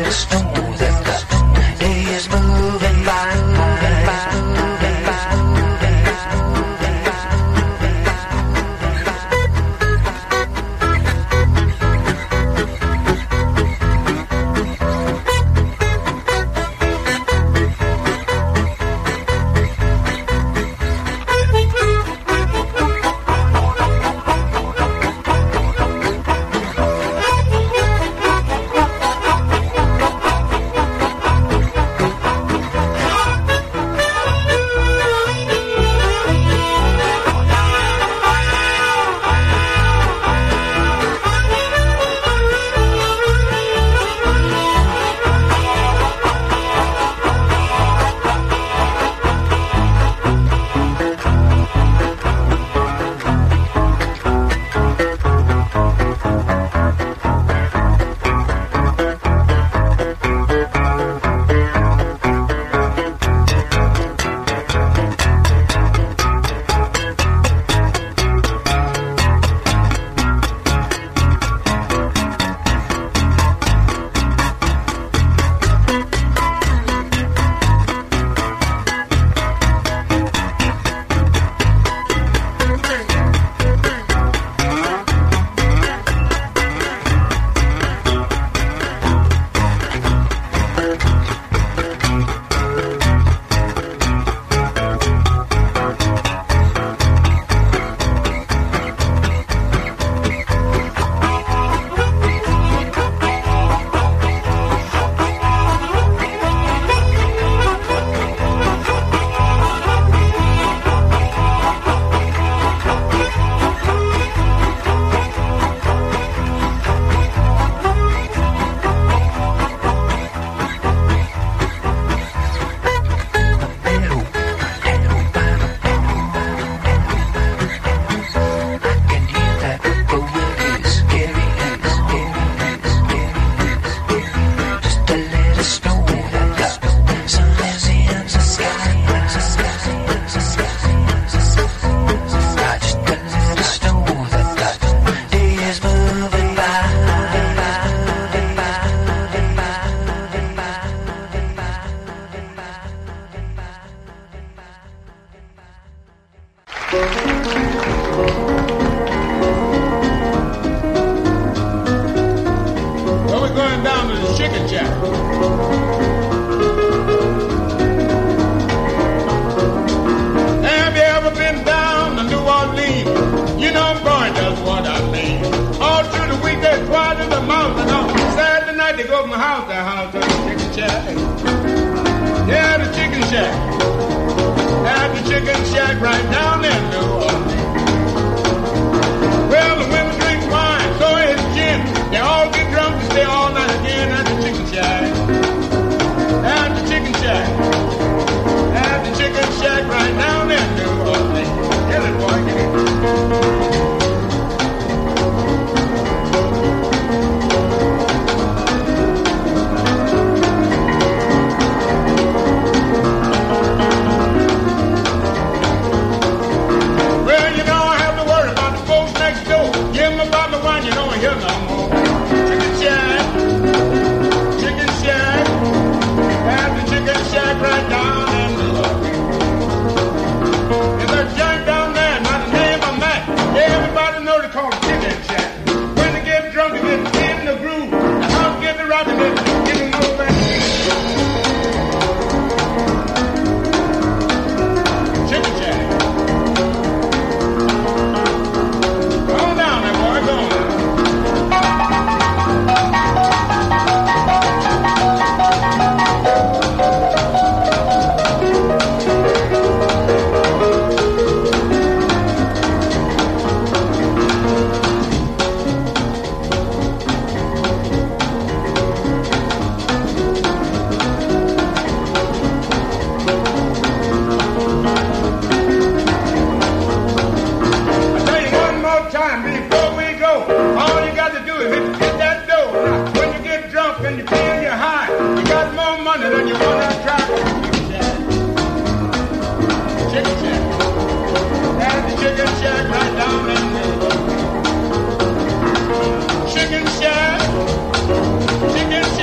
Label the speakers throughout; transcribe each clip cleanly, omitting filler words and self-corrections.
Speaker 1: Chicken shack,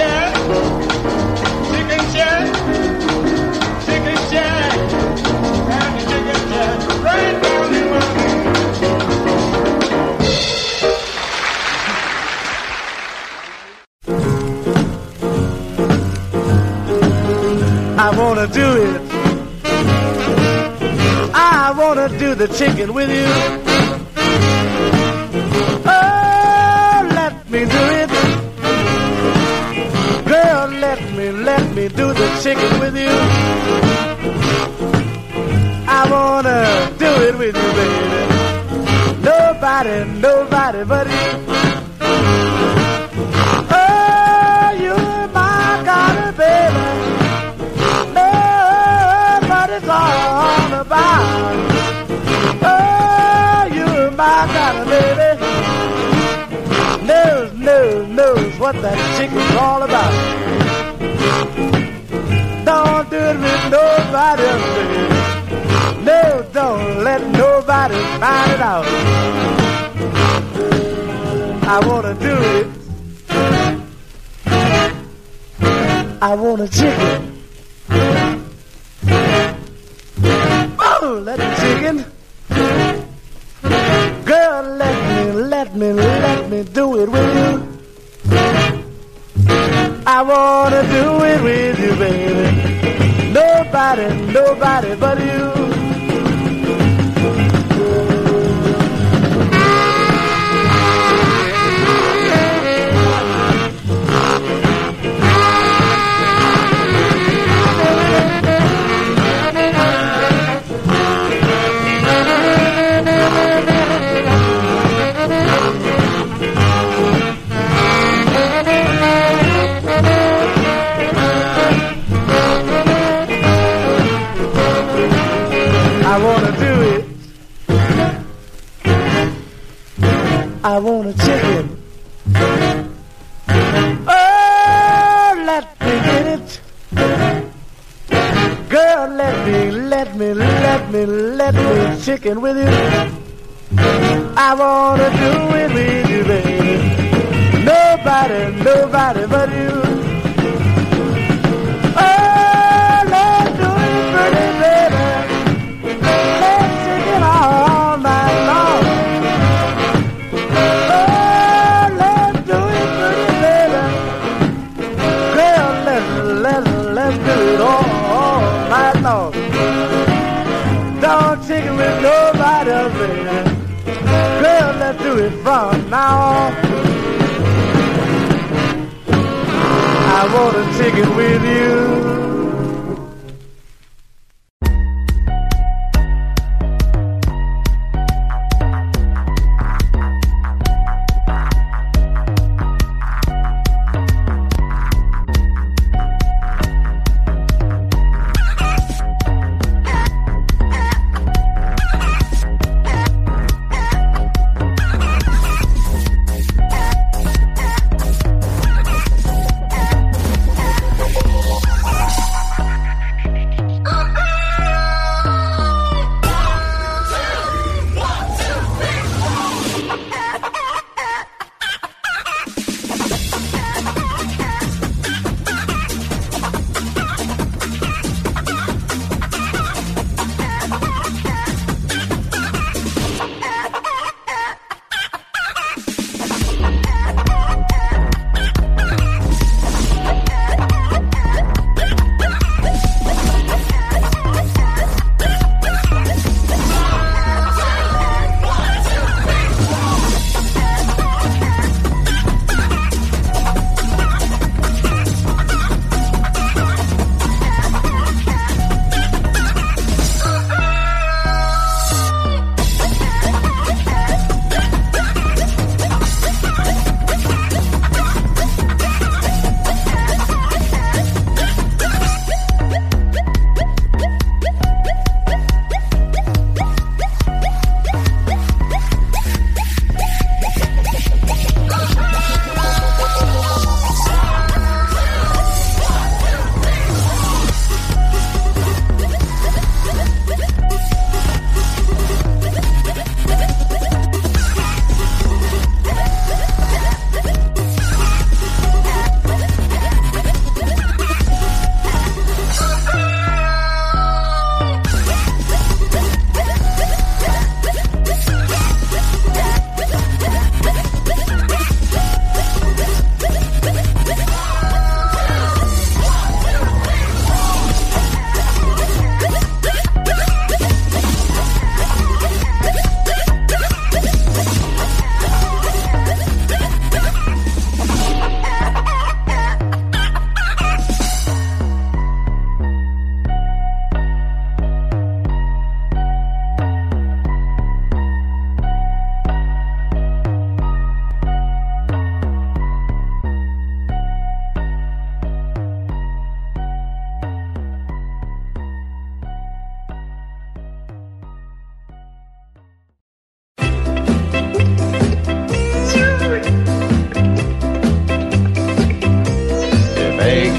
Speaker 1: shack, chicken shack, chicken shack, and the chicken shack right down in my
Speaker 2: I wanna do it. I wanna do the chicken with you. Oh, let me do it. Girl, let me do the chicken with you. I wanna do it with you, baby. Nobody but you. Oh, you're my kind of baby. Nobody's all about. Oh, you're my kind of baby. Knows what that chicken's all about. Don't do it with nobody else, baby. No, don't let nobody find it out. I wanna do it. I want a chicken. Oh, let the chicken. Girl, let me do it with you. I wanna do it with you, baby. Nobody but you. I wanna do it. I want a chicken. Oh, let me get it. Girl, let me chicken with you. I wanna do it with you, baby. Nobody but you. Oh, let's do it pretty, baby. Let's sing it all night long. Oh, let's do it pretty, baby. Girl, let's do it all night long. Don't chicken with nobody else, baby. Girl, let's do it from now on. I want a chicken with you.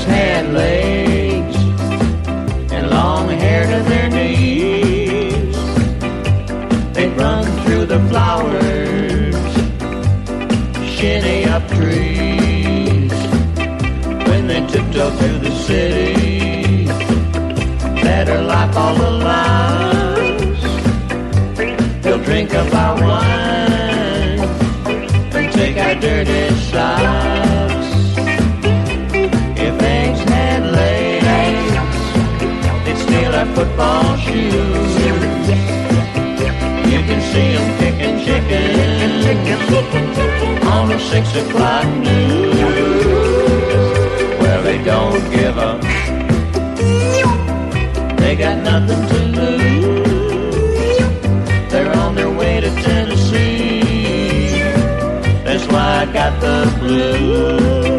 Speaker 3: eggs had legs and long hair to their knees, they'd run through the flowers, shinny up trees. When they tiptoe through the city, better like all the lives, they'll drink up our wine and take our dirty sides. If eggs had legs, they'd steal our football shoes. You can see them kicking chicken on the 6 o'clock news. Well, they don't give up. They got nothing to lose. They're on their way to Tennessee. That's why I got the blues.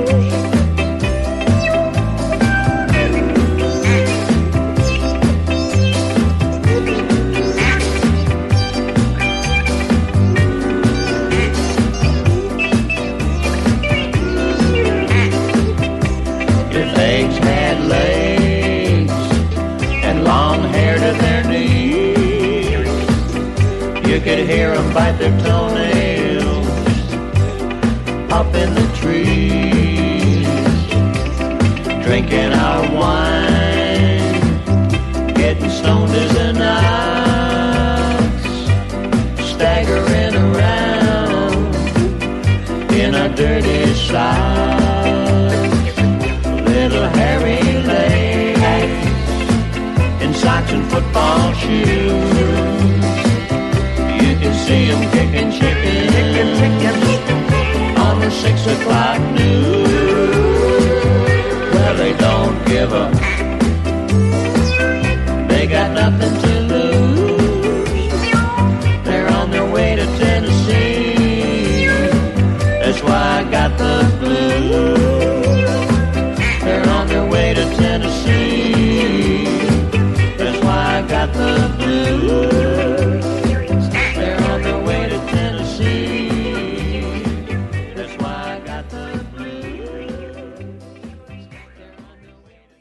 Speaker 3: Eggs had legs and long hair to their knees, you could hear them bite their toenails up in the trees, drinking our wine, getting stoned as an ox, staggering around in our dirty side. Little hairy legs in socks and football shoes. You can see them kicking chicken on the 6 o'clock news. Well, they don't give up. They got nothing to lose. They're on their way to Tennessee. That's why I got the blues. They're on their way to Tennessee. That's why I got the blues. They're on their way to Tennessee. That's why I got the blues. They're on their way to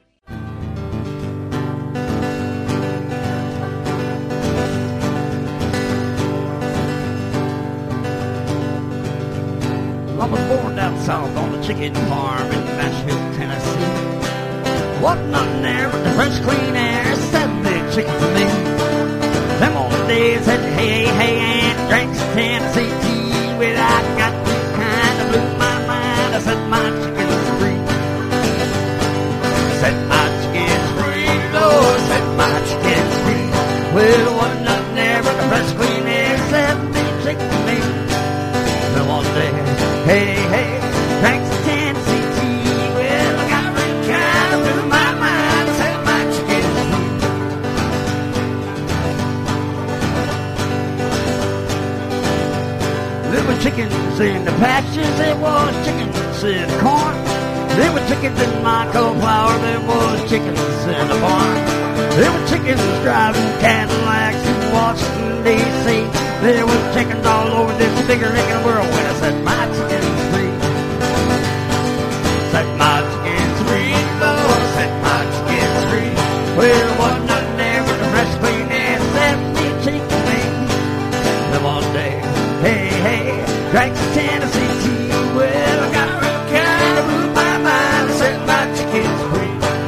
Speaker 4: I was born down south on the chicken farm in Nashville, Tennessee. Wasn't nothing there but the fresh, clean air, 7 big chickens for me. Them old days had hey, hey, and drank some Tennessee tea. Well, I got the kind of blew my mind. I set my chickens free. Set my chickens free, Lord, set my chickens free. Well, wasn't nothing there but the fresh, clean air, 7 big chickens for me. Them old days, hey, hey, drank some Tennessee tea. Well, I got real kind of blew my mind. I set my chickens free. There were chickens in the patches, there was chickens in the corn. There were chickens in my cauliflower, there was chickens in the barn. There were chickens driving Cadillacs in Washington, D.C. There were chickens all over this bigger licking world when I set my chickens free. Set my chickens free, Lord, set my chickens free. Well, wasn't nothing there but the fresh, clean air, 70 chicken wings. Them all day, hey, hey, drank some Tennessee tea. Well, I got a real kind of blew my mind. I set my chickens free.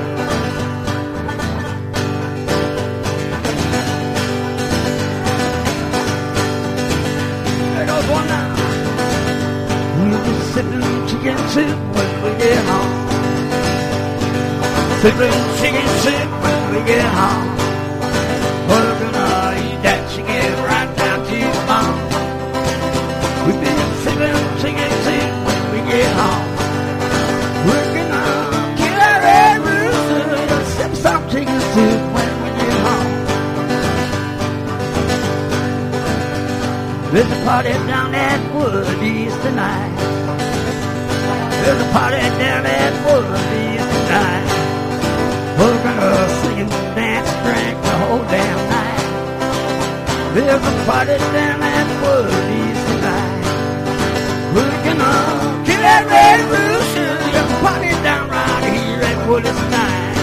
Speaker 4: There goes one now. We'll be sipping chicken soup when we get home. Sipping chicken soup when we get home. We're gonna eat that chicken right down to the bone. We've been sipping chicken soup when we get home. We're gonna kill our red rooster and sip some chicken soup when we get home. There's a party down at Woody's tonight. There's a party down at Woody's tonight. We're gonna sing and dance and drink the whole damn night. There's a party down at Woody's tonight. We're gonna kill that red rooster. There's a party down right here Redwood is nice.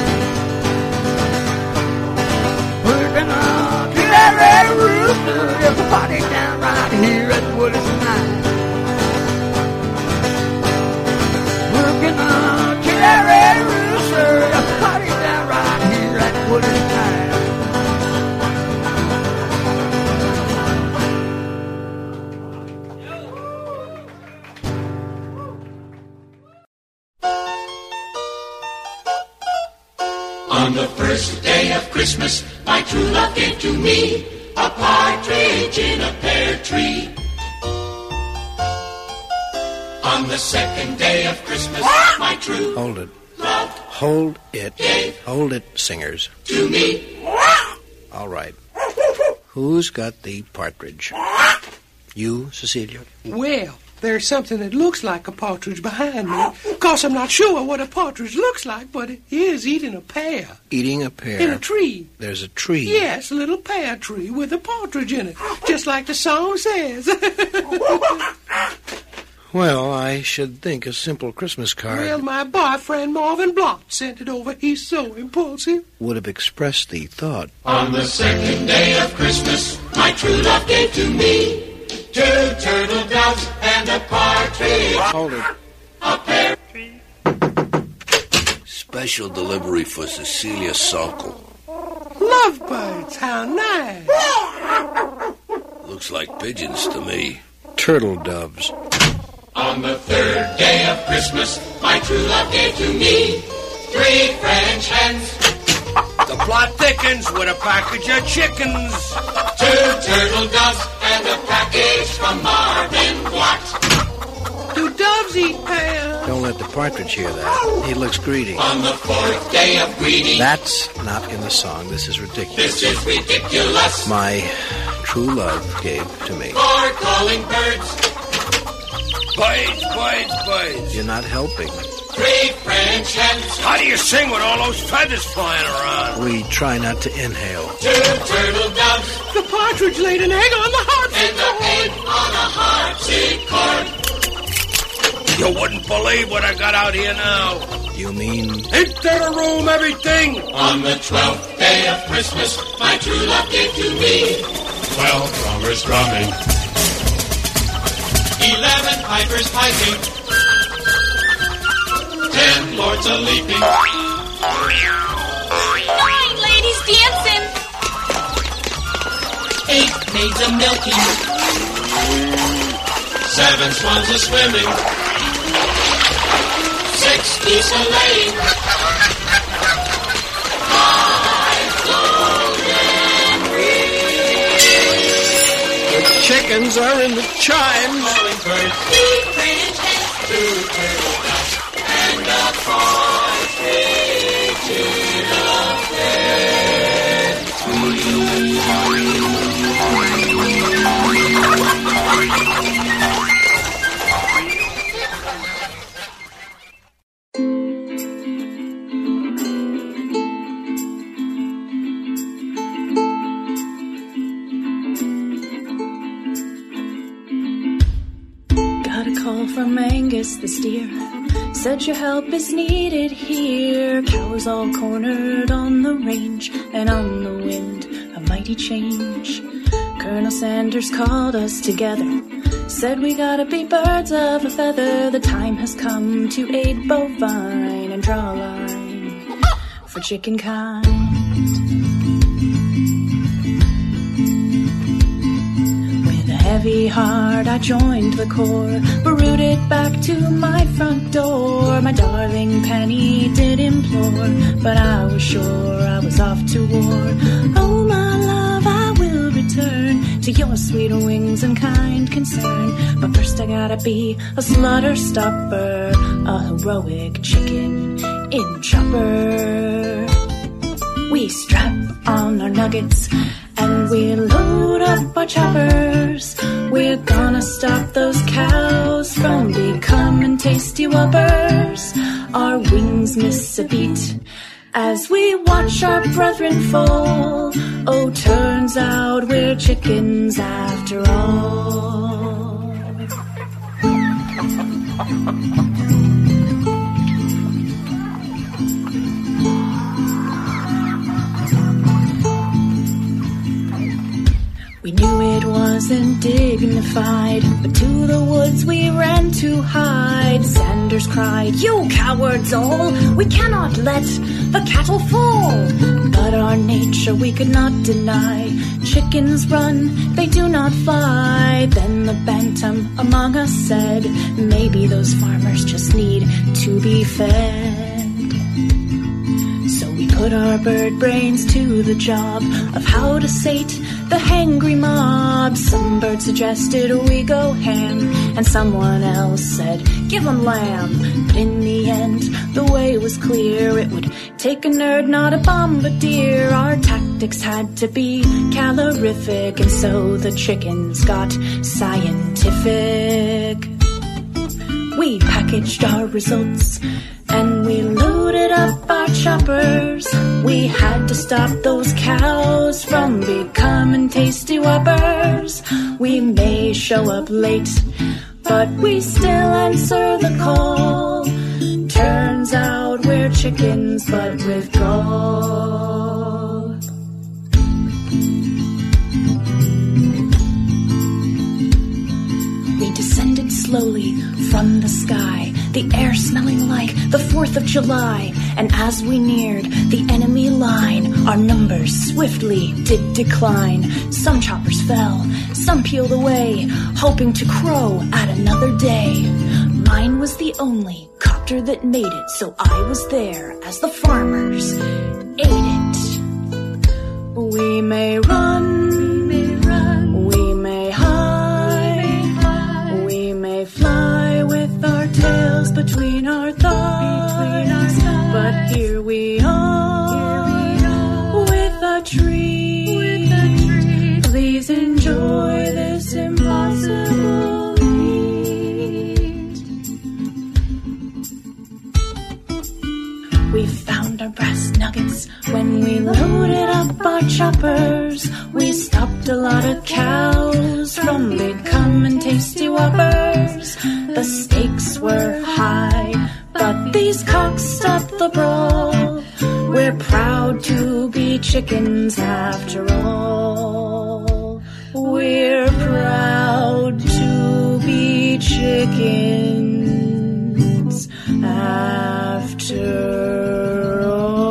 Speaker 4: We're gonna do that red rooster. There's a party down right here at Redwood is nice. We're gonna do that red rooster. There's a party down right here at Redwood is nice.
Speaker 5: On the first day of Christmas, my true love gave to me a partridge in a pear tree. On the second day of Christmas, my true
Speaker 6: Hold it.
Speaker 5: love
Speaker 6: Hold it.
Speaker 5: gave
Speaker 6: Hold it, singers.
Speaker 5: to me.
Speaker 6: All right. Who's got the partridge? You, Cecilia?
Speaker 7: Well, there's something that looks like a partridge behind me. Of course, I'm not sure what a partridge looks like, but it is eating a pear.
Speaker 6: Eating a pear.
Speaker 7: In a tree.
Speaker 6: There's a tree.
Speaker 7: Yes, a little pear tree with a partridge in it, just like the song says.
Speaker 6: Well, I should think a simple Christmas card
Speaker 7: Well, my boyfriend Marvin Blott sent it over. He's so impulsive.
Speaker 6: would have expressed the thought.
Speaker 5: On the second day of Christmas, my true love gave to me 2 turtle doves and a partridge,
Speaker 6: Hold it.
Speaker 5: a pear.
Speaker 8: Special delivery for Cecilia Sokol.
Speaker 7: Lovebirds, how nice.
Speaker 8: Looks like pigeons to me.
Speaker 6: Turtle doves.
Speaker 5: On the third day of Christmas, my true love gave to me 3 French hens,
Speaker 8: The plot thickens with a package of chickens.
Speaker 5: 2 turtle doves and a package from Marvin Blott.
Speaker 7: Do doves eat pear?
Speaker 6: Don't let the partridge hear that. He looks greedy.
Speaker 5: On the 4th day of greeting,
Speaker 6: That's not in the song. This is ridiculous.
Speaker 5: this is ridiculous.
Speaker 6: My true love gave to me.
Speaker 5: 4 calling birds,
Speaker 8: Birds.
Speaker 6: You're not helping.
Speaker 5: 3 French hens,
Speaker 8: How do you sing with all those feathers flying around?
Speaker 6: We try not to inhale.
Speaker 5: 2 turtle doves,
Speaker 7: The partridge laid an egg on the
Speaker 5: and
Speaker 7: harpsichord.
Speaker 5: a egg on a harpsichord.
Speaker 8: You wouldn't believe what I got out here now.
Speaker 6: You mean
Speaker 8: Ain't that a room, everything?
Speaker 5: On the 12th day of Christmas, my true love gave to me 12 drummers drumming, 11 pipers piping, 10 lords a leaping,
Speaker 9: 9 ladies dancing.
Speaker 5: 8 maids a milking, 7 swans a swimming, 6 geese a laying, 5 golden
Speaker 6: chickens are in the chimes?
Speaker 5: calling birds, 3 French hens, 2 turtle doves, and a partridge in a pear
Speaker 9: Got a call from Angus the steer. Said your help is needed here. Cows all cornered on the range, and on the wind a mighty change. Colonel Sanders called us together. Said we gotta be birds of a feather. The time has come to aid bovine and draw a line for chicken kind. With a heavy heart I joined the corps, but rooted back to my front door. My darling Penny did implore, but I was sure I was off to war. Oh my love, I will return to your sweet wings and kind concern. But first I gotta be a slaughter stopper, a heroic chicken in chopper. We strap on our nuggets and we load up our choppers. We're gonna stop those cows from becoming tasty whoppers. Our wings miss a beat as we watch our brethren fall. Oh, turns out we're chickens after all. wasn't dignified, but to the woods we ran to hide. Sanders cried, "You cowards all, we cannot let the cattle fall." But our nature we could not deny. Chickens run, they do not fly. Then the bantam among us said, "Maybe those farmers just need to be fed." So we put our bird brains to the job of how to sate the hangry mob. Some bird suggested we go ham, and someone else said, "Give 'em lamb." But in the end, the way was clear. It would take a nerd, not a bombardier. Our tactics had to be calorific, and so the chickens got scientific. We packaged our results and we loaded up our choppers. We had to stop those cows from becoming tasty whoppers. We may show up late, but we still answer the call. Turns out we're chickens, but with gall. We descended slowly from the sky, the air smelling like the 4th of July. And as we neared the enemy line, our numbers swiftly did decline. Some choppers fell, some peeled away, hoping to crow at another day. Mine was the only copter that made it, so I was there as the farmers ate it. We may run, we may hide, we may fly with our tails between our thighs, but here we are with a treat. Please enjoy this impossible feat. We found our brass nuggets when we loaded up our choppers. We stopped a lot of cows from becoming tasty whoppers. The stakes were high, but these cocks stopped the brawl. We're proud to be chickens after all. We're proud to be chickens after all.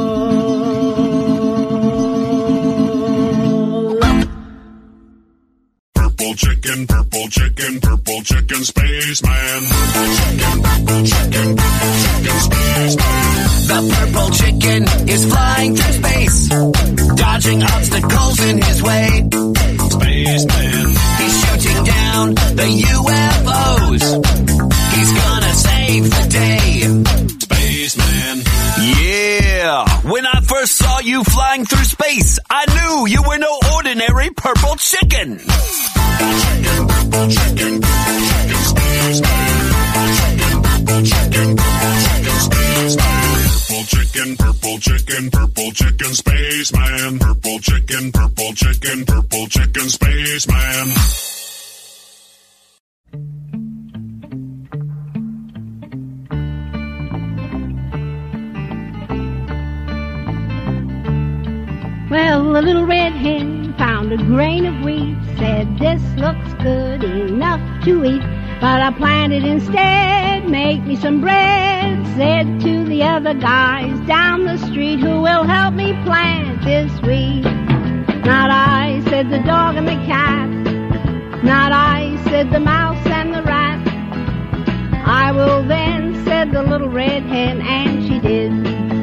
Speaker 10: Purple chicken, purple chicken, purple chicken, spaceman. Purple chicken, spaceman.
Speaker 11: The purple chicken is flying through space, dodging obstacles in his way.
Speaker 10: Spaceman.
Speaker 11: He's shooting down the UFOs. He's gonna save the day.
Speaker 10: Spaceman.
Speaker 11: Yeah! When I first saw you flying through space, I knew you were no ordinary purple chicken.
Speaker 10: Purple chicken, spaceman. Purple chicken, spaceman. Purple chicken, purple chicken, purple chicken, spaceman. Purple chicken, purple chicken, purple chicken, spaceman.
Speaker 12: Well, the little red hen found a grain of wheat, said, "This looks good enough to eat, but I'll plant it instead, make me some bread." Said to the other guys down the street, "Who will help me plant this wheat?" "Not I," said the dog and the cat. "Not I," said the mouse and the rat. "I will then," said the little red hen, and she did.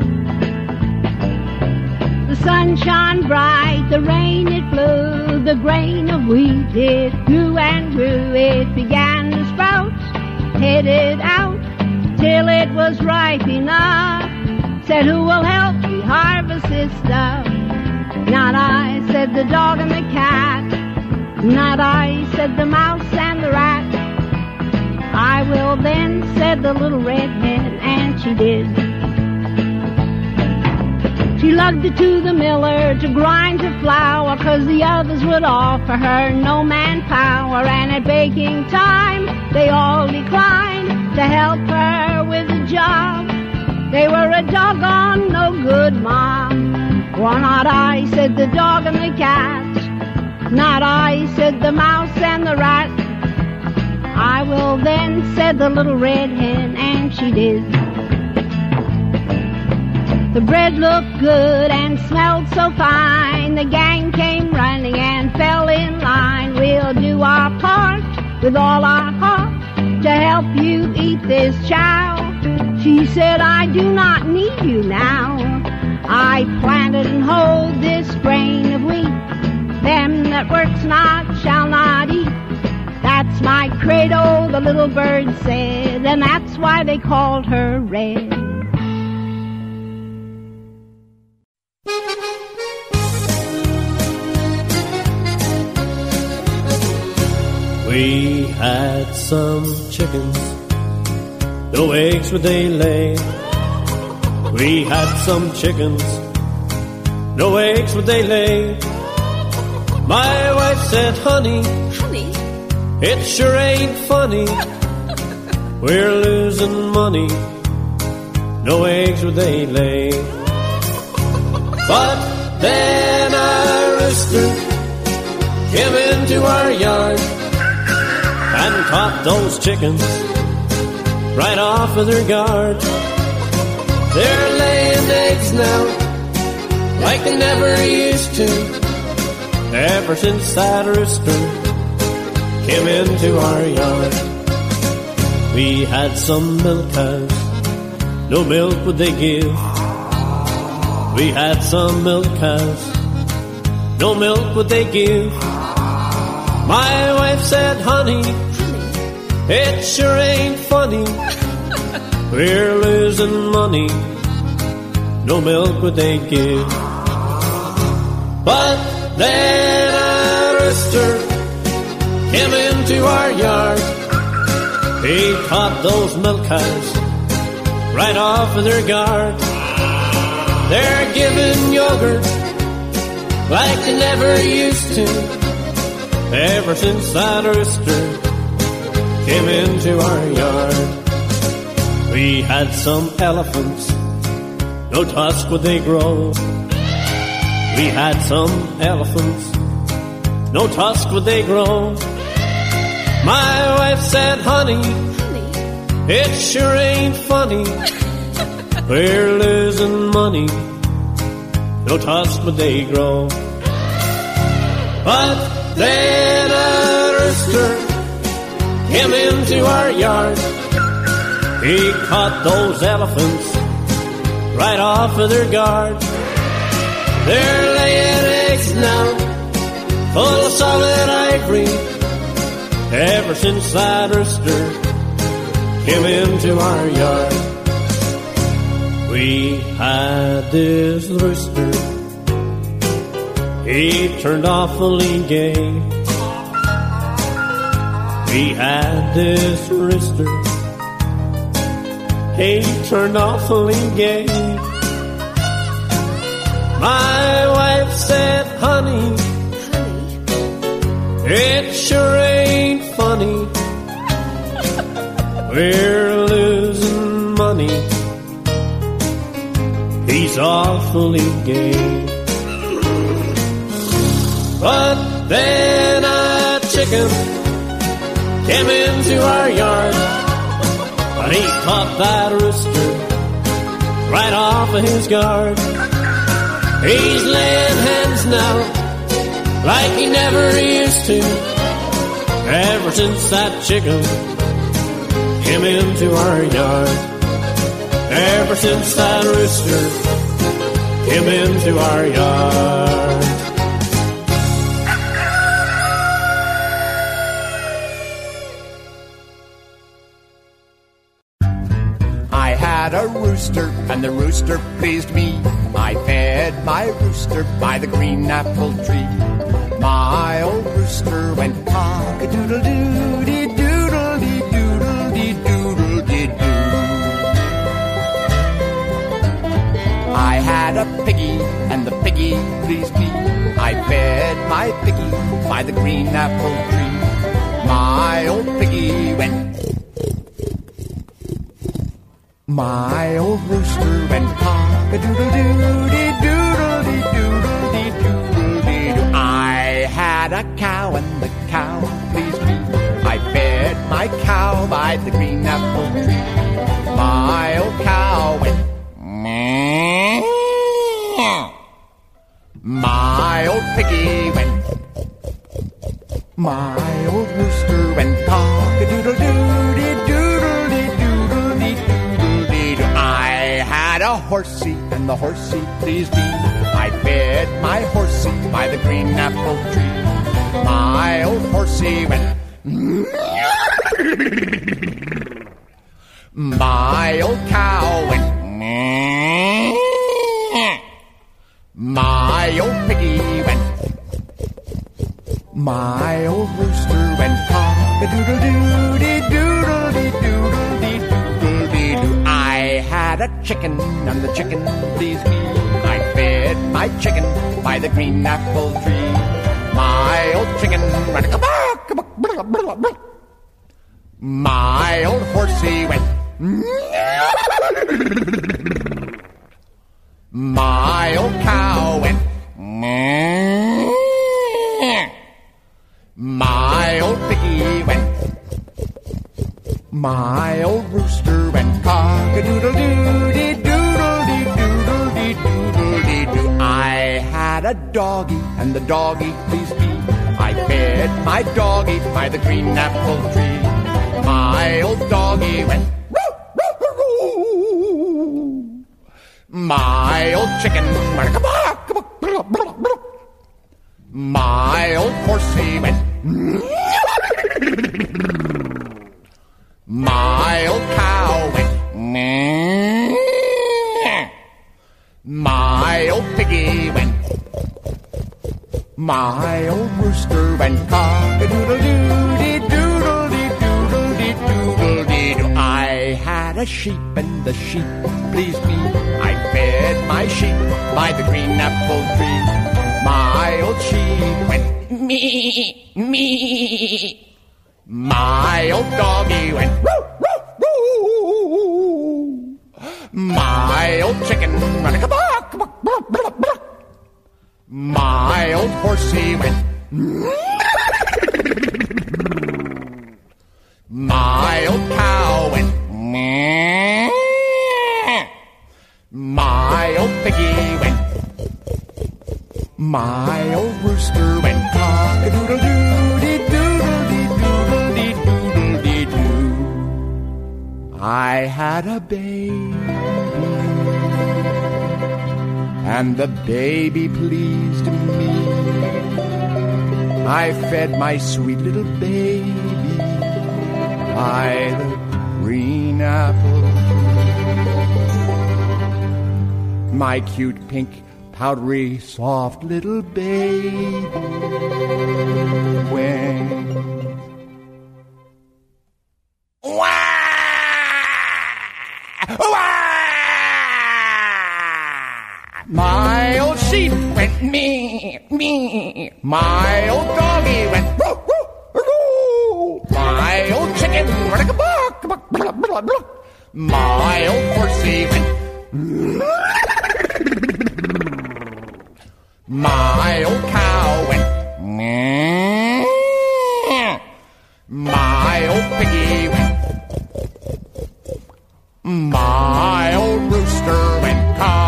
Speaker 12: The sun shone bright, the rain it flew, the grain of wheat it grew and grew. It began to sprout, headed out, till it was ripe enough. Said, "Who will help me harvest this stuff?" "Not I," said the dog and the cat. "Not I," said the mouse and the rat. "I will then," said the little red hen, and she did. She lugged it to the miller to grind her flour, 'cause the others would offer her no manpower. And at baking time, they all declined to help her with the job. They were a doggone no good mob. "Well, not I," said the dog and the cat. Not I, said the mouse and the rat. I will then, said the little red hen, and she did. The bread looked good and smelled so fine. The gang came running and fell in line. We'll do our part with all our heart to help you eat this chow. She said, I do not need you now. I planted and hold this grain of wheat. Them that works not shall not eat. That's my cradle, the little bird said, and that's why they called her Red.
Speaker 13: We had some chickens, no eggs would they lay. We had some chickens, no eggs would they lay. My wife said, honey, it sure ain't funny. We're losing money, no eggs would they lay. But then a rooster came into our yard and caught those chickens right off of their guard. They're laying eggs now like they never used to, ever since that rooster came into our yard. We had some milk cows, no milk would they give. We had some milk cows, no milk would they give. My wife said, honey, it sure ain't funny. We're losing money, no milk would they give. But then a rooster came into our yard. He caught those milk cows right off of their guard. They're giving yogurt like they never used to, ever since that rooster came into our yard. We had some elephants, no tusk would they grow. We had some elephants, no tusk would they grow. My wife said, honey, it sure ain't funny. We're losing money, no tusk would they grow. But then a rooster came into our yard. He caught those elephants right off of their guard. They're laying eggs now, full of solid ivory, ever since that rooster came into our yard. We had this rooster, he turned awfully gay. We had this rooster, he turned awfully gay. My wife said, honey, it sure ain't funny. We're losing money, he's awfully gay. But then a chicken came into our yard, but he caught that rooster right off of his guard. He's laying hens now like he never used to, ever since that chicken came into our yard. Ever since that rooster came into our yard.
Speaker 14: I had a rooster, and the rooster pleased me. I fed my rooster by the green apple tree. My old rooster went cock-a-doodle-doo-doodle-dee-doodle-dee-doodle-dee-doo. I had a piggy, and the piggy pleased me. I fed my piggy by the green apple tree. My old piggy went. My old rooster went cock-a-doodle-doo-dee-doodle-dee-doodle-dee-doodle-dee-doo. I had a cow, and the cow pleased me. I fed my cow by the green apple tree. My old cow went meow. My old piggy went. My old rooster went cock-a-doodle-doo-dee-doodle-dee-doodle-dee-doodle-dee-doo. I had a horsey, and the horsey pleased me. I fed my horsey by the green apple tree. My old horsey went. My old cow went. My old piggy went. My old rooster went cock-a-doodle-doo-dee-doodle-dee-doodle-dee-doodle-dee-doo. I had a chicken, and the chicken pleased me. I fed my chicken by the green apple tree. My old chicken went. My old horsey went. My old cow went. My old piggy went. My old rooster went cock-a-doodle-doo-dee-doodle-dee-doodle-dee-doodle-dee-doo. I had a doggy, and the doggy pleased me. I fed my doggy by the green apple tree. My old doggy went. My old chicken went. My old horsey went. My old cow went. My old piggy went. My old rooster went cock-a-doodle-doo-dee-doodle-dee-doodle-dee-doodle-dee-doo. I had a sheep, and the sheep pleased me. I fed my sheep by the green apple tree. My old sheep went me, me. My old doggy went woo, woo, woo. My old chicken went a kabak, kabak, kabak, kabak, kabak. My old horsey went. My old cow went. My old piggy went. My old rooster went cock-a-doodle-doo-dee-doodle-dee-doodle-dee-doo. I had a baby, and the baby pleased me. I fed my sweet little baby by the green apple tree. My cute pink, powdery, soft little baby went. My old sheep went me, me. My old doggy went woo, woo, woo. My old chicken went a buck, buck, buck, buck, buck. My old horsey went. My old cow went. My old piggy went. My old rooster went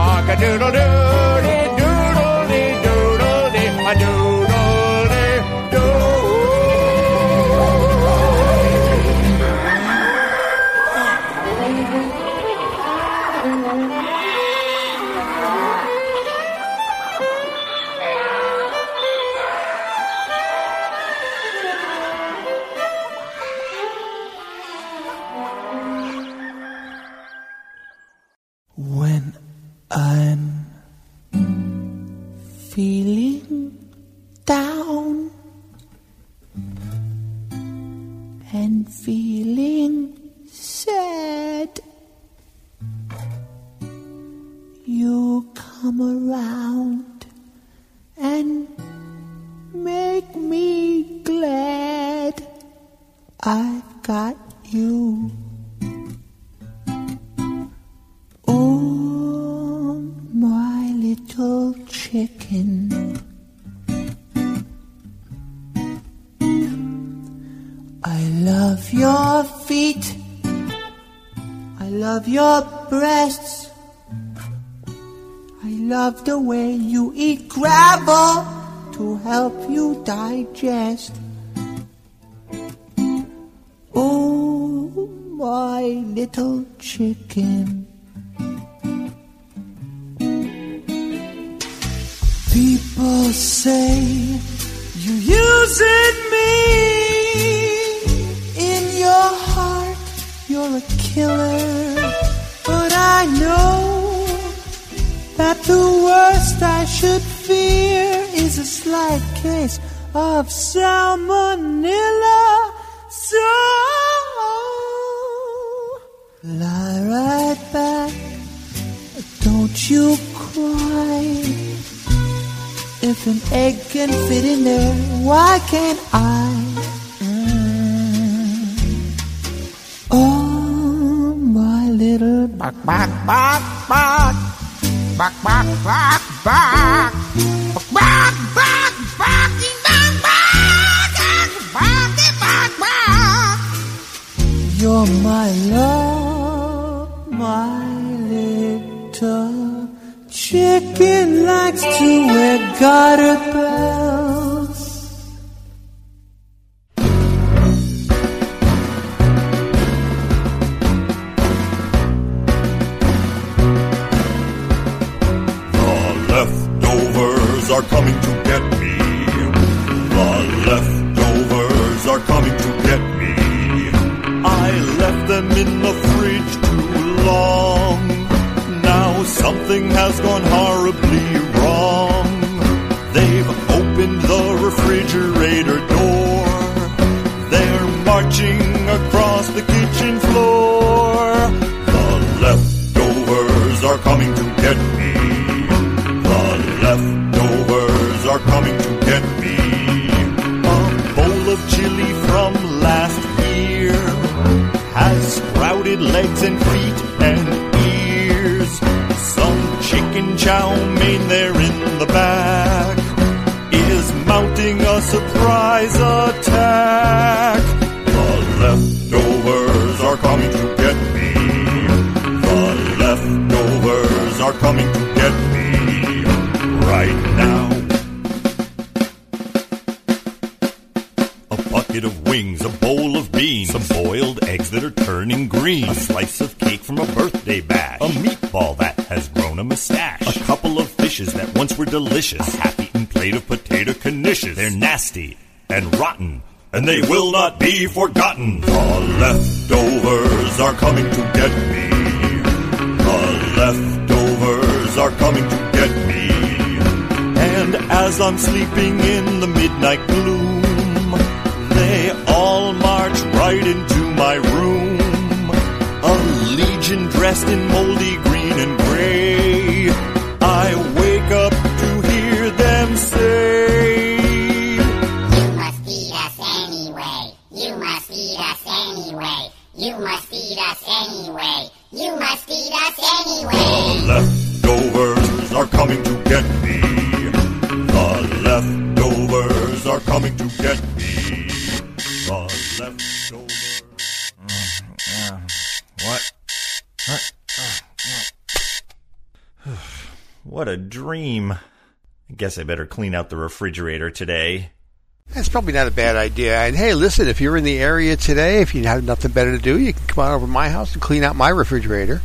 Speaker 15: When I'm feeling down and feeling sad, you come around and make me glad. I've got you. Oh, my little chicken, your breasts. I love the way you eat gravel to help you digest. Oh, my little chicken. People say you're using me. In your heart, you're a killer. But I know that the worst I should fear is a slight case of salmonella. So lie right back, don't you cry. If an egg can fit in there, why can't I? Oh, my little bark, bark, bark, bark, bark, bark, bark, bark, bark, bark, barking, bark, bark, bark, bark. You're my love, my little chicken likes to wear garter bells.
Speaker 10: The leftovers are coming to get me. The leftovers are coming to get me. I left them in the fridge too long. Now something has gone horribly wrong. They've opened the refrigerator door. They're marching across the kitchen floor. The leftovers are coming to get me. The leftovers are coming to get me. A bowl of chili from last year has sprouted legs and feet and ears. Some chicken chow mein there in the back is mounting a surprise attack. The leftovers are coming to get me. The leftovers are coming to get me right now. A bucket of wings, a bowl of beans, some boiled eggs that are turning green, a slice of cake from a birthday bash, a meatball that has grown a mustache, a couple of fishes that once were delicious, a half-eaten plate of potato knishes. They're nasty and rotten, and they will not be forgotten. The leftovers are coming to get me. The leftovers are coming to get me. And as I'm sleeping in the midnight gloom, they all march right into my room. A legion dressed in moldy green and gray. I wake up to hear them say,
Speaker 16: "You must feed us anyway. You must feed us anyway. You must feed us anyway. You must feed us anyway."
Speaker 10: The leftovers are coming to get me. The leftovers are coming to get me. The leftovers.
Speaker 17: What? What a dream. I guess I better clean out the refrigerator today.
Speaker 18: That's probably not a bad idea. And hey, listen, if you're in the area today, if you have nothing better to do, you can come on over to my house and clean out my refrigerator.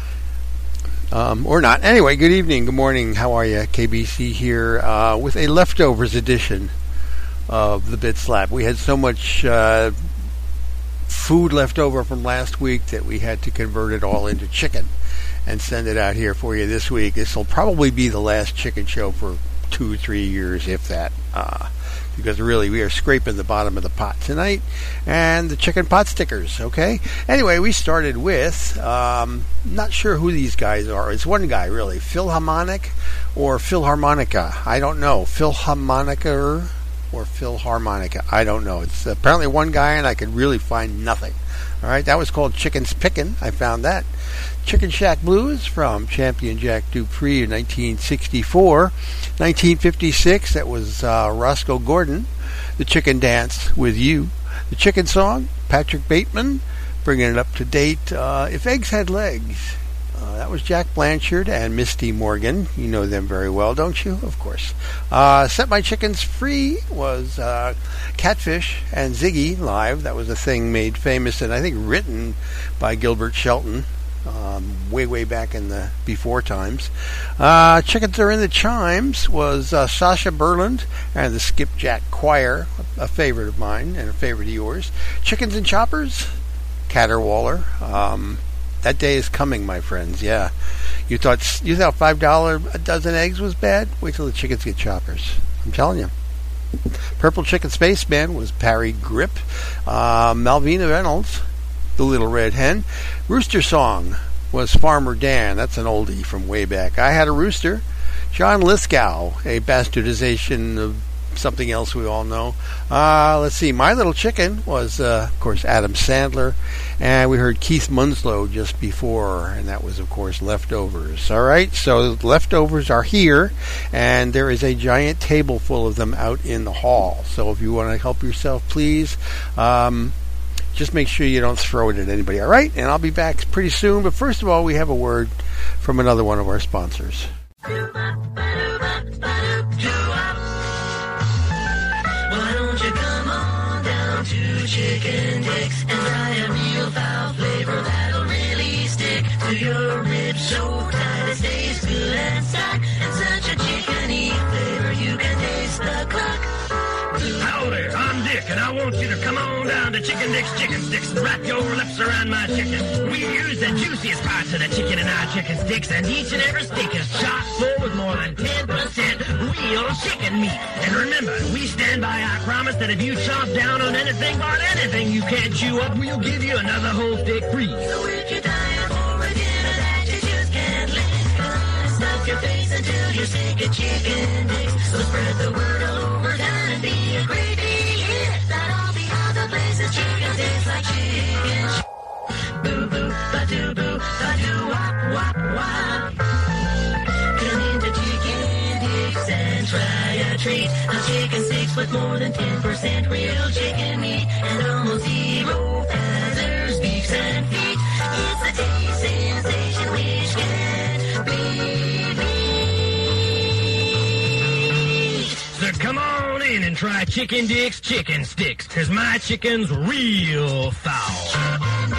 Speaker 18: Or not. Anyway, good evening, good morning. How are you? KBC here with a leftovers edition of the Bit Slap. We had so much food left over from last week that we had to convert it all into chicken and send it out here for you this week. This will probably be the last chicken show for 2-3 years, if that, because really we are scraping the bottom of the pot tonight, and the chicken pot stickers. Okay. Anyway, we started with not sure who these guys are. It's one guy really, Philharmonic or Philharmonica. I don't know. Philharmonica or Philharmonica. I don't know. It's apparently one guy, and I could really find nothing. All right, that was called Chicken's Pickin'. I found that. Chicken Shack Blues from Champion Jack Dupree in 1964. 1956, that was Roscoe Gordon. The Chicken Dance with You. The Chicken Song, Patrick Bateman. bringing it up to date. If Eggs Had Legs. That was Jack Blanchard and Misty Morgan. You know them very well, don't you? Of course. Set My Chickens Free was Catfish and Ziggy live. That was a thing made famous and I think written by Gilbert Shelton way back in the before times. Chickens Are in the Chimes was Sasha Berland and the Skipjack Choir, a favorite of mine and a favorite of yours. Chickens and Choppers, Caterwaller. That day is coming, my friends. Yeah, you thought $5 a dozen eggs was bad? Wait till the chickens get choppers. I'm telling you. Purple Chicken Spaceman was Parry Grip. Malvina Reynolds, The Little Red Hen. Rooster Song was Farmer Dan. That's an oldie from way back. I Had a Rooster. John Lithgow, a bastardization of something else we all know. Let's see. My Little Chicken was, of course, Adam Sandler. And we heard Keith Munslow just before, and that was, of course, Leftovers. All right, so Leftovers are here, and there is a giant table full of them out in the hall. So if you want to help yourself, please, just make sure you don't throw it at anybody. All right, and I'll be back pretty soon. But first of all, we have a word from another one of our sponsors.
Speaker 3: To Chicken Dicks and try a real foul flavor that'll really stick to your ribs so tight it stays good and stuck. And such a chickeny flavor you can taste the cluck.
Speaker 19: Howdy, I'm Dick, and I want you to come on down to Chicken Dick's Chicken Sticks and wrap your lips around my chicken. We use the juiciest parts of the chicken in our chicken sticks, and each and every stick is chock full with more than 10% real chicken meat. And remember, we stand by our promise that if you chomp down on anything but anything you can't chew up, we'll give you another whole stick free.
Speaker 3: So if you're dying for a dinner that you just can't let go, stuff your face until you're sick of Chicken Dicks. So spread the word all over town and be a great big hit. That all the other places chicken tastes like chicken. Boo boo, ba-doo boo, ba-doo wop wop wop. Come into Chicken Dicks and try a treat. A chicken sticks with more than 10% real chicken meat and almost zero feathers, beefs and feet. It's a taste sensation which can't be beat.
Speaker 19: So come on in and try Chicken Dick's Chicken Sticks, 'cause my chicken's real foul.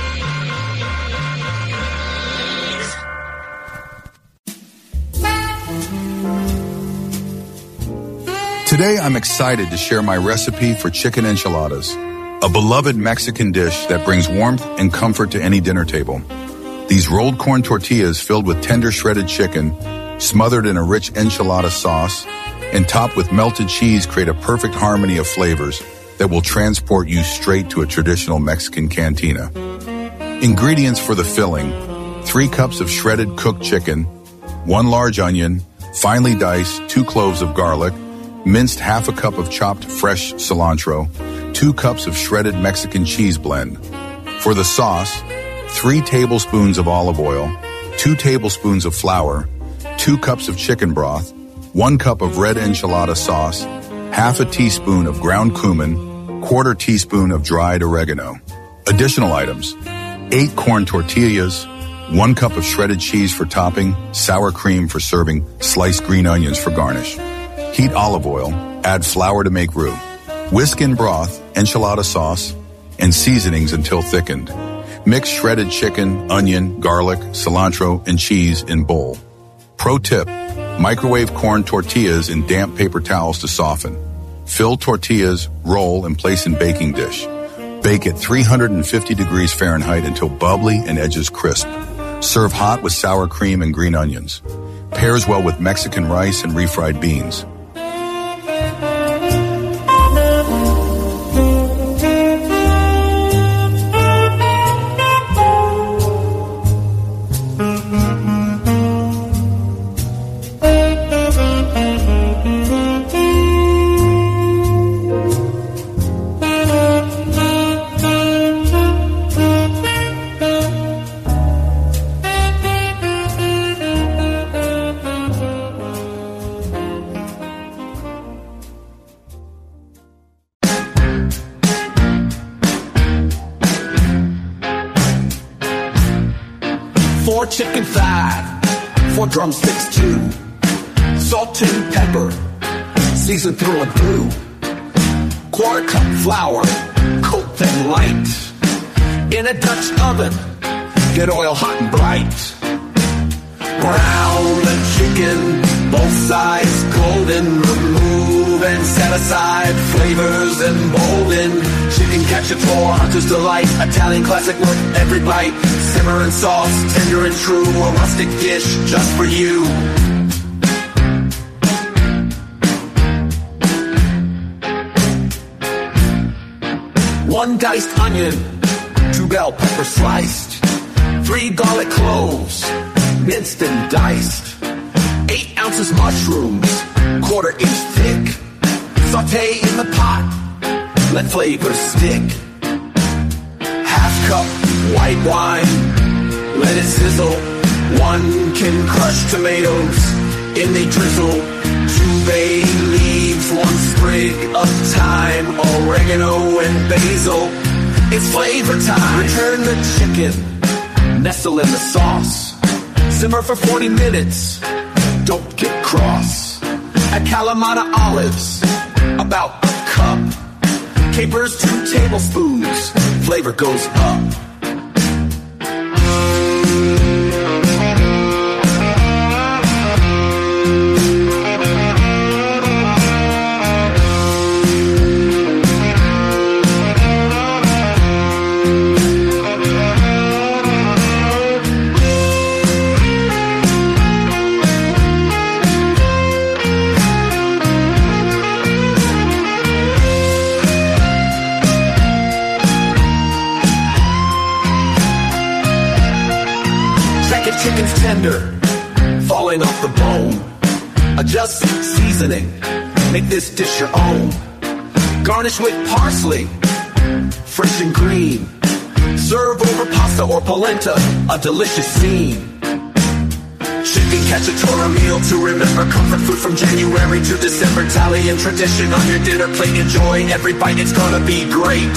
Speaker 20: Today, I'm excited to share my recipe for chicken enchiladas, a beloved Mexican dish that brings warmth and comfort to any dinner table. These rolled corn tortillas filled with tender shredded chicken, smothered in a rich enchilada sauce, and topped with melted cheese create a perfect harmony of flavors that will transport you straight to a traditional Mexican cantina. Ingredients for the filling: 3 cups of shredded cooked chicken, 1 large onion, finely diced 2 cloves of garlic, minced half a cup of chopped fresh cilantro, 2 cups of shredded Mexican cheese blend. For the sauce, 3 tablespoons of olive oil, 2 tablespoons of flour, 2 cups of chicken broth, 1 cup of red enchilada sauce, half a teaspoon of ground cumin, 1/4 teaspoon of dried oregano. Additional items: 8 corn tortillas, 1 cup of shredded cheese for topping, sour cream for serving, sliced green onions for garnish. Heat olive oil, add flour to make roux. Whisk in broth, enchilada sauce, and seasonings until thickened. Mix shredded chicken, onion, garlic, cilantro, and cheese in bowl. Pro tip: microwave corn tortillas in damp paper towels to soften. Fill tortillas, roll, and place in baking dish. Bake at 350 degrees Fahrenheit until bubbly and edges crisp. Serve hot with sour cream and green onions. Pairs well with Mexican rice and refried beans.
Speaker 21: 4 drumsticks too. Salt and pepper, seasoned through and through. 1/4 cup flour, coat them light. In a Dutch oven, get oil hot and bright. Brown the chicken, both sides golden. Remove and set aside flavors embolden. Chicken cacciatore, hunter's delight. Italian classic worth every bite. Simmer and sauce, tender and true. A rustic dish just for you. One diced onion, 2 bell peppers sliced. 3 garlic cloves, minced and diced. 8 ounces mushrooms, 1/4 inch thick. Saute in the pot, let flavors stick. 1/2 cup white wine, let it sizzle. 1 can crush tomatoes, in they drizzle. 2 bay leaves, 1 sprig of thyme, oregano and basil. It's flavor time. Return the chicken, nestle in the sauce. Simmer for 40 minutes, don't get cross. Add Kalamata olives, about a cup. Capers 2 tablespoons, flavor goes up. Chicken's tender, falling off the bone. Adjust seasoning, make this dish your own. Garnish with parsley, fresh and green. Serve over pasta or polenta, a delicious scene. Chicken cacciatore meal to remember. Comfort food from January to December. Italian tradition on your dinner plate. Enjoy every bite, it's gonna be great.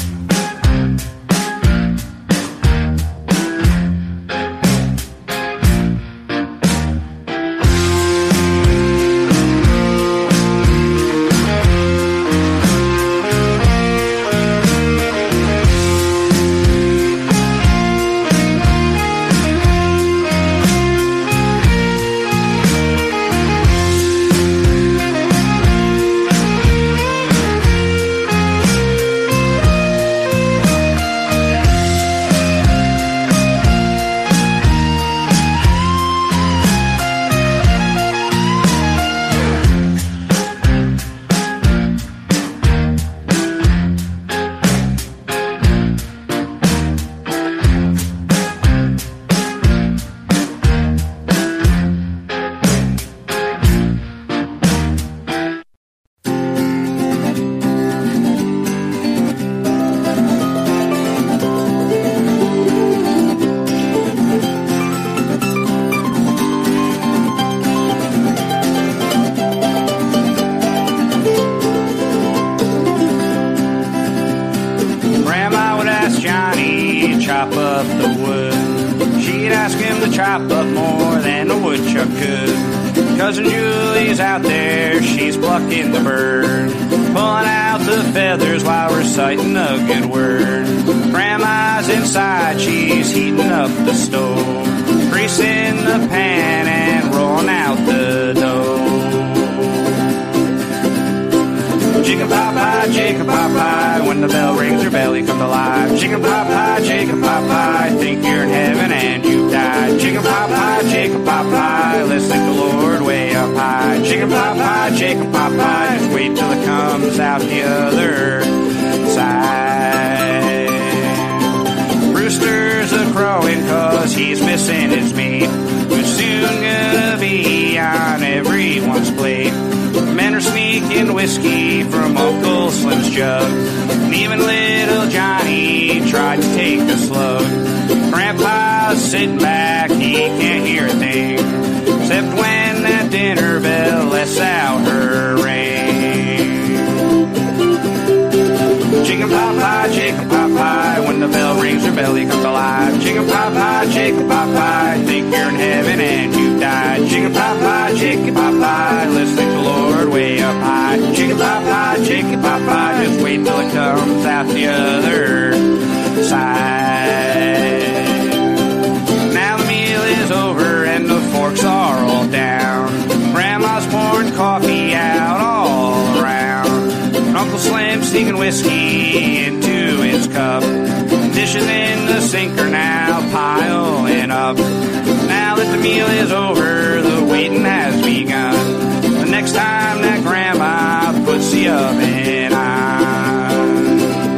Speaker 22: chop up more than a woodchuck could. Cousin Julie's out there, she's plucking the bird, pulling out the feathers while reciting a good word. Grandma's inside, she's heating up the stove, greasing the pan and rolling out the dough. Chicken pot pie, when the bell rings, your belly comes alive. Chicken pot pie, think you're in heaven and you've died. Chicken pot pie, let's thank the Lord way up high. Chicken pot pie, just wait till it comes out the other side. Rooster's a crowing 'cause he's missing his mate, who's soon gonna be on everyone's plate. Men are sneaking whiskey from Uncle Slim's jug, and even little Johnny tried to take a slug. Grandpa's sitting back, he can't hear a thing, except when that dinner bell lets out her ring. Chicken pot pie, when the bell rings, your belly comes alive. Chicken pot pie, think you're in heaven and you died. Chicken pot pie, let's thank the Lord way up high. Chicken pot pie, just wait till it comes out the other side. Now the meal is over and the forks are all down. Grandma's pouring coffee out all around. Uncle Slim's sneaking whiskey into his cup. Dishes in the sink are now piling up. Now that the meal is over, the waiting has begun. The next time that Grandma puts the oven on.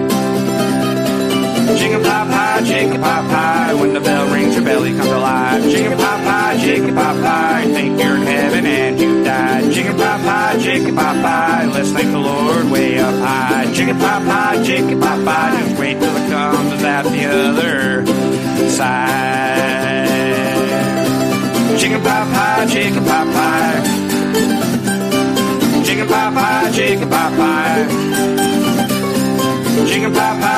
Speaker 22: Chicken pot pie, when the bell rings your belly comes alive. Chicken pot pie, think you're in heaven and you died. Chicken pot pie, let's thank the Lord way up high. Chicken pot pie, just wait till it comes out the other side. Chicken pot pie. Chicken pot pie. Chicken pot pie. Chicken pot pie, just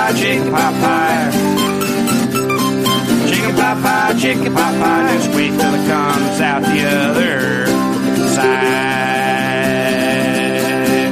Speaker 22: wait till it comes out the other side.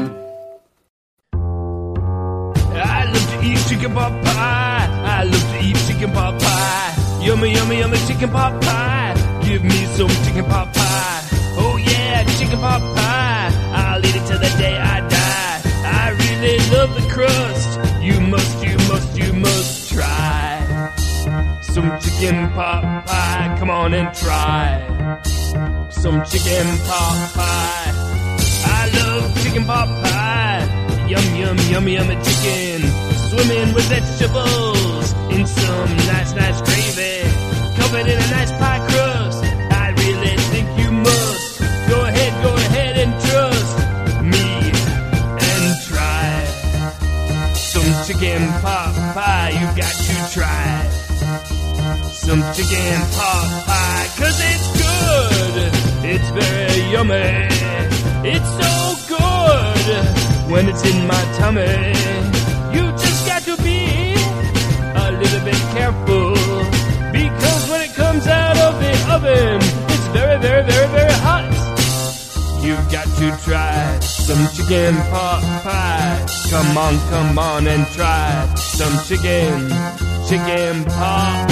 Speaker 1: I love to eat chicken pot pie. I love to eat chicken pot pie. Yummy, yummy, yummy chicken pot pie. Give me some chicken pot pie. Oh yeah, chicken pot pie. I'll eat it till the day I die. I really love the crust. You must try some chicken pot pie. Come on and try some chicken pot pie. I love chicken pot pie. Yum, yum, yummy, yummy chicken. Swimming with vegetables in some nice gravy. Covered in a nice pie crust. I really think you must go ahead and trust me and try some chicken pot pie. You got to try some chicken pot pie, 'cause it's good. It's very yummy. It's so good when it's in my tummy. You just got to be a little bit careful, because when it comes out of the oven, it's very, very, very, very hot. You've got to try some chicken pot pie. Come on and try some chicken pot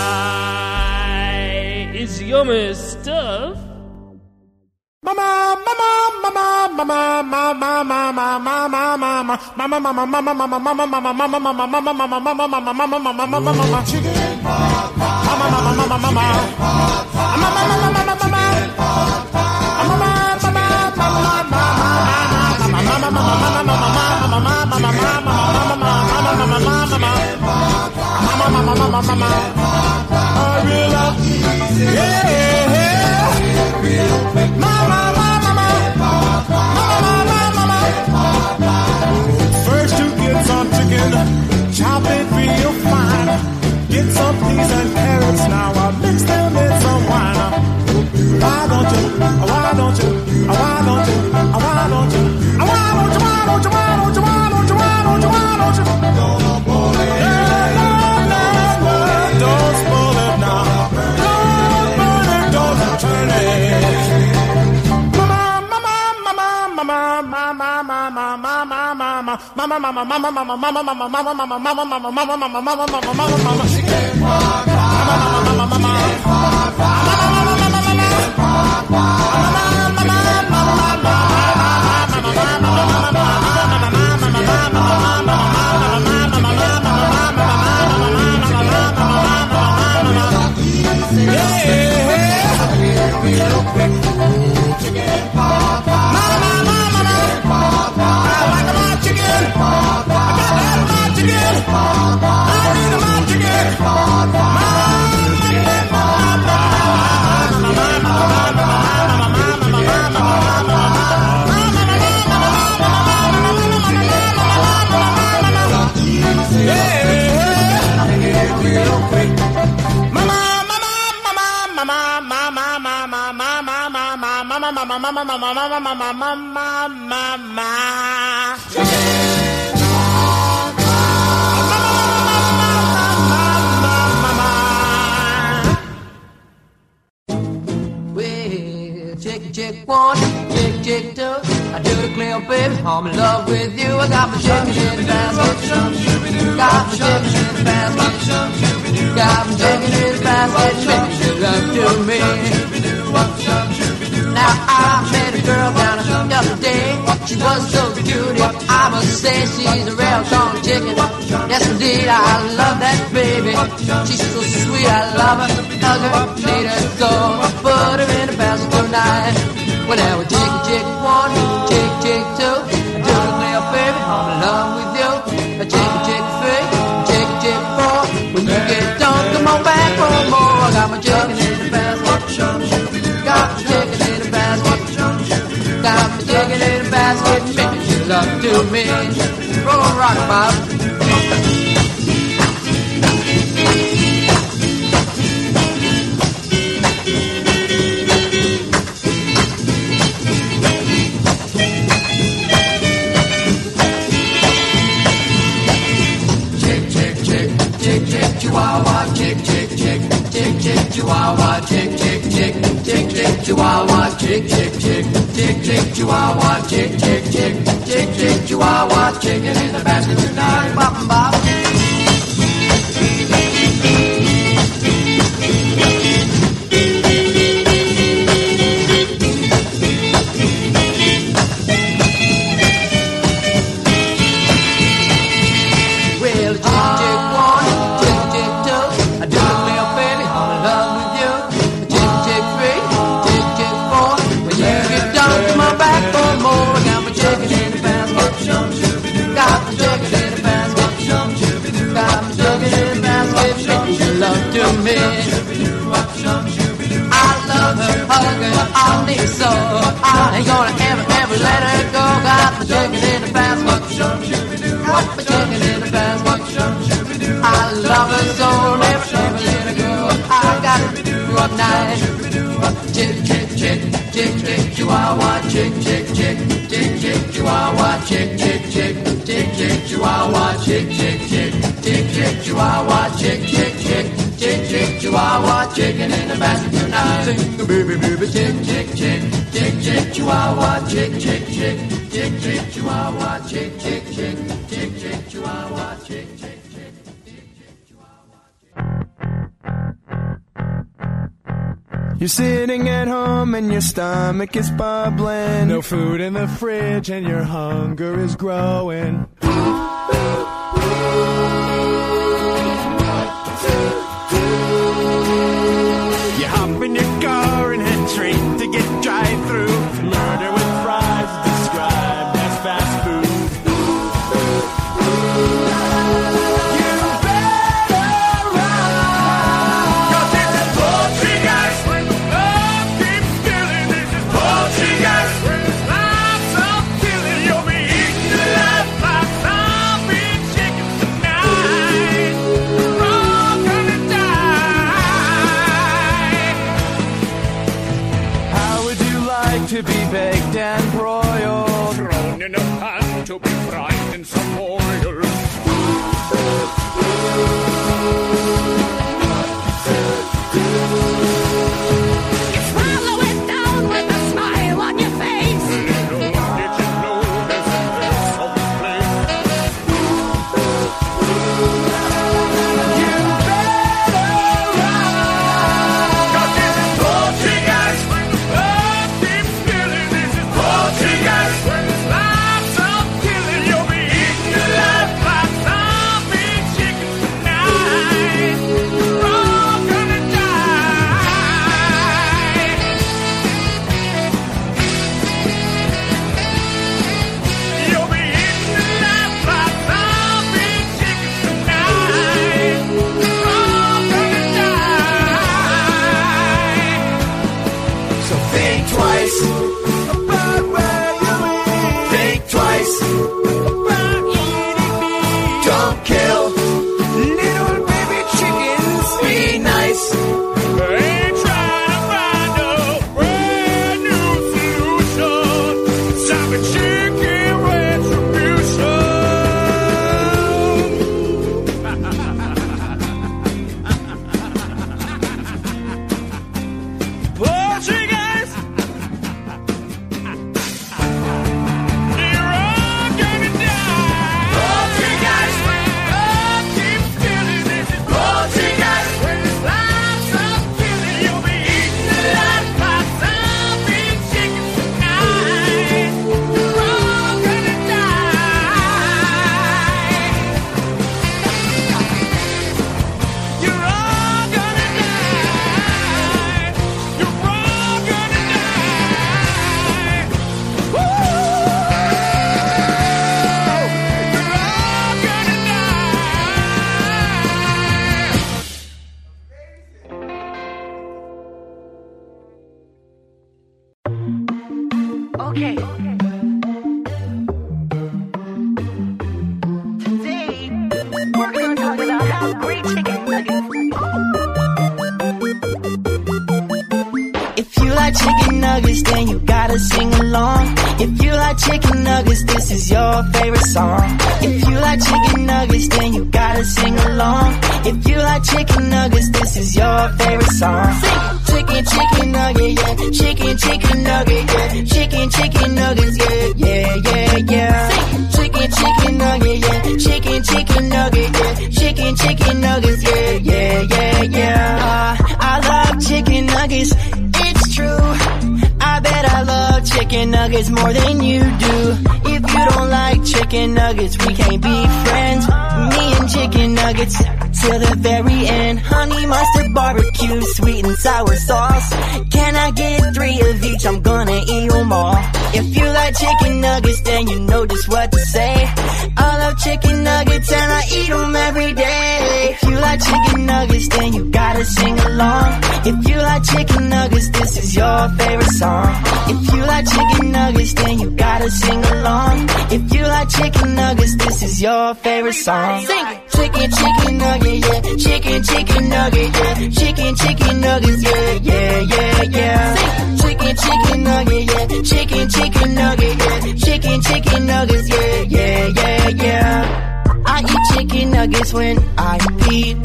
Speaker 1: pie. It's yummy stuff.
Speaker 2: First you get some chicken, chop it real fine. Get some peas and carrots now, I'll mix them in some wine. Why don't you, why don't you, why don't you, why don't you, why don't you, why don't you, why don't you, why don't you, why don't you, why don't you, don't spoil it. Don't spoil it now. Don't burn it, don't turn it.
Speaker 3: Chick, chick one, chick, chick two. I do the clear, baby, I'm in love with you. I got my chicken in the basket. Got my chicken in the basket. Got my chicken in the basket. Making love to me. Now I met a girl down the other day. She was so cute, I must say she's a real strong chicken. Yes indeed, I love that baby. She's so sweet, I love her. Hug her, need her so. Put her in the basket tonight. Well, now we're chick, chick one, chick, chick two. Do the clear, baby, I'm in love with you. A chick, chick three, chick, chick four. When you get done, come on back for more. I got my chicken in the basket. Got my chicken in the basket. Got my chicken in the basket. Making love to me. Roll rock, Bob. Chihuahua, chick, chick, chick, chick, chick, Chihuahua, chick, chick, chick, chick, chick, Chihuahua, chick, chick, chick, chick, chick, Chihuahua, chick, chick, chick, chick, chick, Chihuahua, chicken in the basket tonight, bop, bop. All day, so I ain't gonna ever let her go. Got my chicken in the basket. Got my chicken in the basket. I love her so, never let her go. I got to do up night. Chick, chick, chick, chick, chick, Chihuahua, chick, chick, chick, chick, chick, Chihuahua, chick, chick, chick, chick, chick, Chihuahua, chick, chick, chick, chick, chick, Chihuahua, chick, chick, chick, chick, chick, Chihuahua, chicken in the basket tonight. Sing, baby, baby, chick, chick, chick, chick, chick, Chihuahua, chick, chick, chick, chick, chick, Chihuahua, chick, chick, chick, chick, chick, Chihuahua, chick, chick, chick, chick, Chihuahua.
Speaker 2: You're sitting at home and your stomach is bubbling. No food in the fridge and your hunger is growing. You hop in your car and head straight to get drive-through. Murder with fries described as fast food. To be baked and broiled, thrown in a pan to be fried in some oil.
Speaker 5: You swallow it down with a smile on your face.
Speaker 2: Little did you know there's a place someplace. You better run, 'cause this is poultry, guys. When it's lots of killing, you'll be eating alive like zombie chicken tonight. We're all gonna
Speaker 4: Okay. Today, we're gonna talk about how great chicken nuggets.
Speaker 7: If you like chicken nuggets, then you gotta sing along. If you like chicken nuggets, this is your favorite song. If you like chicken nuggets, then you gotta sing along. If you like chicken nuggets, this is your favorite song. Chicken, chicken nugget, yeah. Chicken nugget, yeah. Chicken nuggets, yeah, yeah, yeah, yeah. Chicken nugget, yeah. Chicken nugget, yeah. Chicken nuggets, yeah, yeah, yeah, yeah. I love chicken nuggets. It's true. I bet I love chicken nuggets more than you do. If you don't like chicken nuggets, we can't be friends. Me and chicken nuggets till the very end. Honey mustard barbecue, sweet and sour sauce. Can I get 3 of each? I'm gonna eat them all. If you like chicken nuggets, then you know just what to say. I love chicken nuggets and I eat them every day. If you like chicken nuggets, then you gotta sing along. If you like chicken nuggets, this is your favorite song. If you like chicken nuggets, then you gotta sing along. If you like chicken nuggets, this is your favorite song. Sing it. Chicken nugget, yeah. Chicken nugget, yeah. Chicken nuggets, yeah, yeah, yeah, yeah. Chicken nugget, yeah. Chicken nugget, yeah. Chicken nuggets, yeah, yeah, yeah, yeah. I eat chicken nuggets when I pee.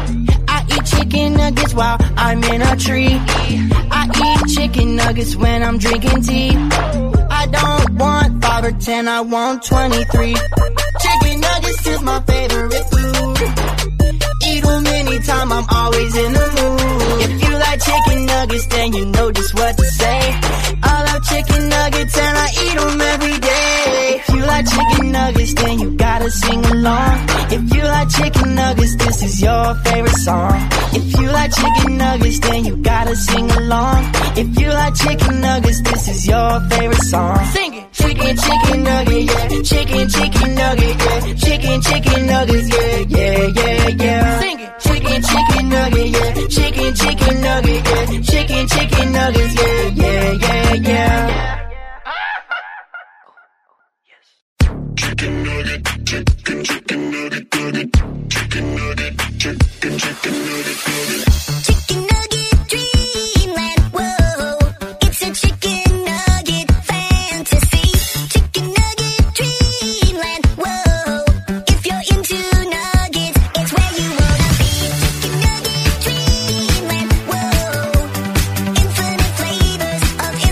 Speaker 7: I eat chicken nuggets while I'm in a tree. I eat chicken nuggets when I'm drinking tea. I don't want 5 or 10, I want 23. Chicken nuggets is my favorite food. Eat them anytime, I'm always in the mood. If you like chicken nuggets, then you know just what to say. I love chicken nuggets and I eat them every day. If you like chicken nuggets, then you gotta sing along. If you like chicken nuggets, this is your favorite song. If you like chicken nuggets, then you gotta sing along. If you like chicken nuggets, this is your favorite song. Sing it. Chicken nugget, yeah. Chicken nugget, yeah. Chicken nuggets, yeah, yeah, yeah, yeah. Sing it. Chicken nugget, yeah. Chicken nugget, yeah. Chicken nuggets, yeah, yeah, yeah, yeah.
Speaker 2: Chicken nugget, chicken nugget, nugget. Chicken nugget, chicken nugget, nugget.
Speaker 23: Chicken nugget dreamland, whoa. It's a chicken nugget fantasy. Chicken nugget dreamland, whoa. If you're into nuggets, it's where you wanna be. Chicken nugget dreamland, whoa. Infinite flavors of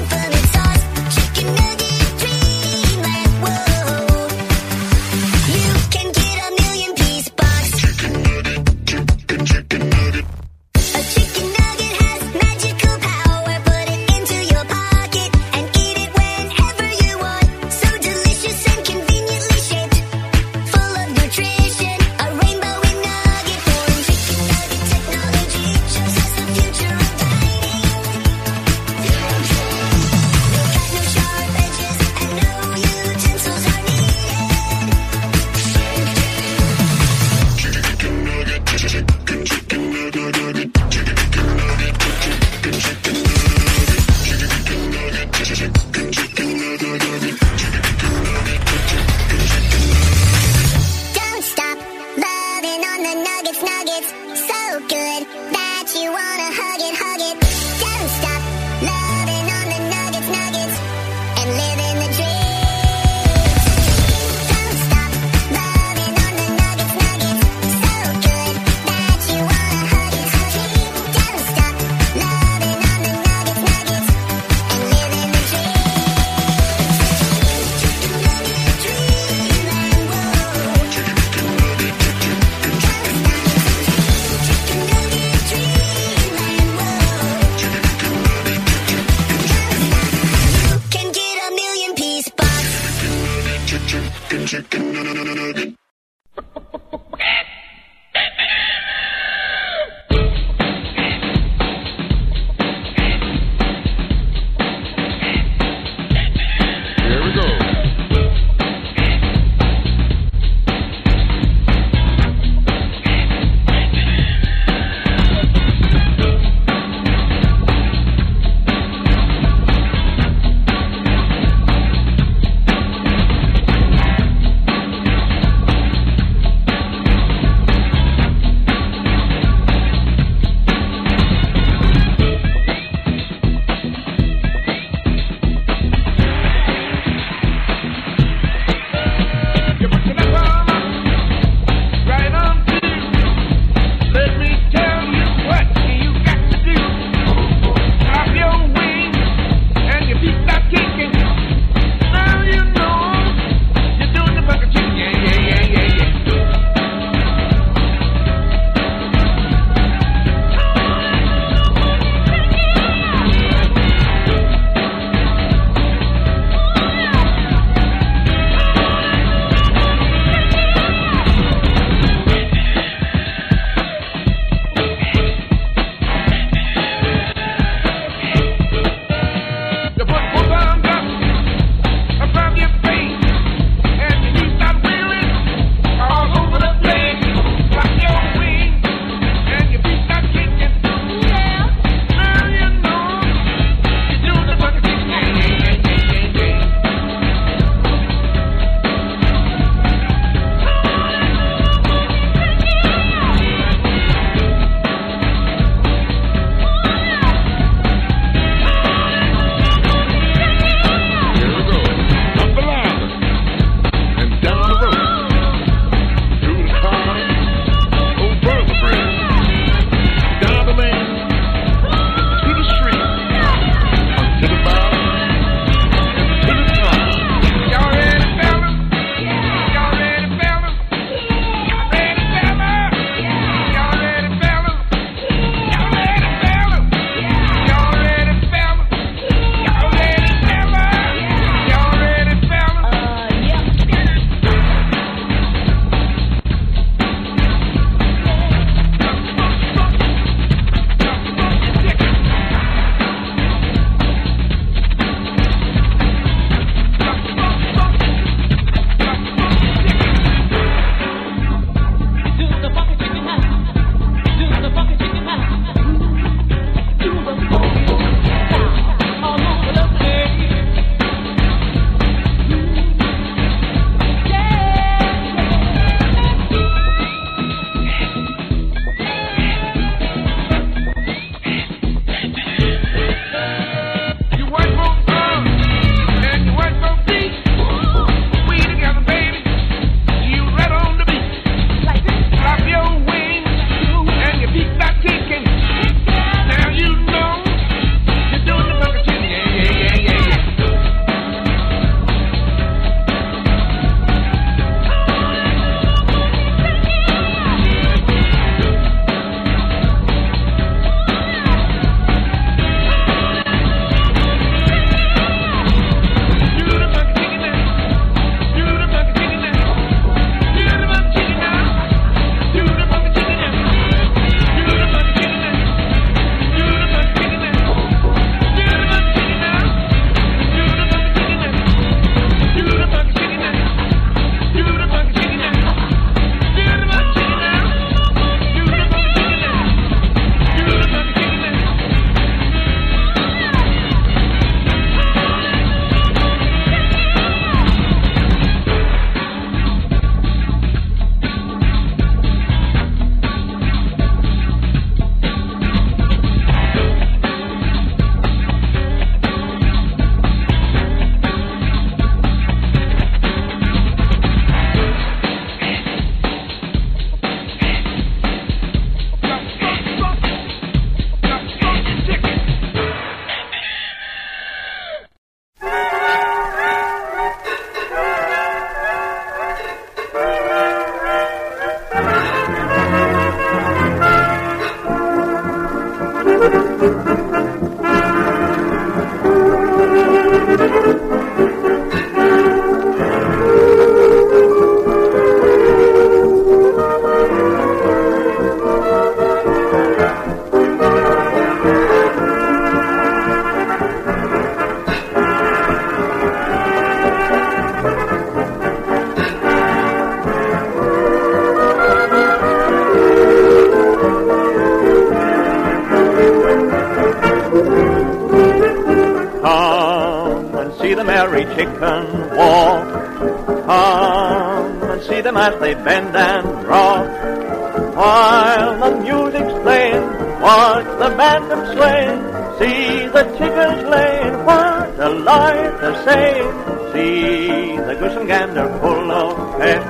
Speaker 6: the merry chicken walk. Come and see them as they bend and rock. While the music's playing, watch the bantam swaying. See the chickens laying, what a life they're saying. See the goose and gander full of pep.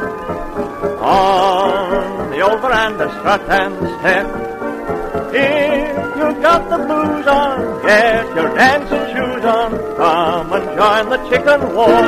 Speaker 6: On the old veranda strut and step. If you've got the blues on, get your dancing shoes on. Come and join the chicken walk.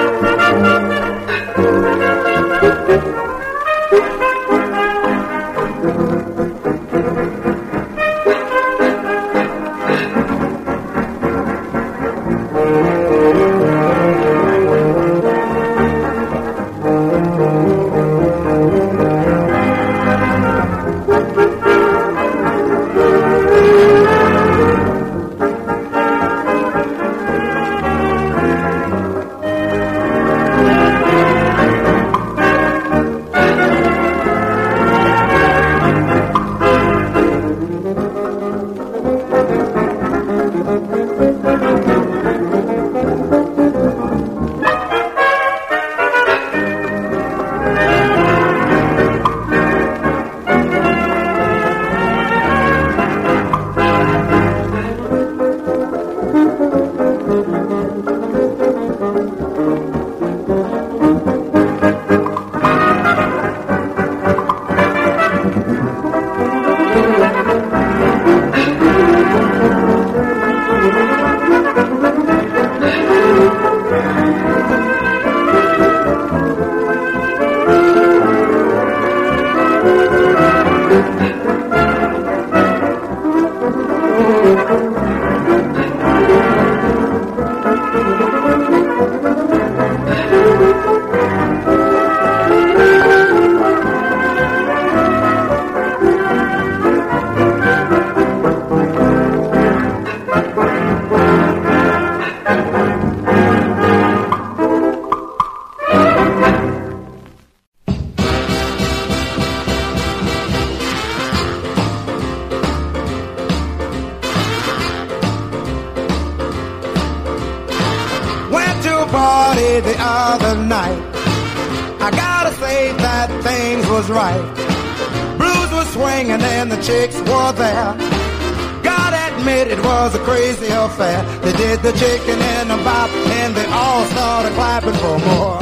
Speaker 8: The other night, I gotta say that things was right. Blues was swinging and the chicks were there. Gotta admit it was a crazy affair. They did the chicken and the bop and they all started clapping for more.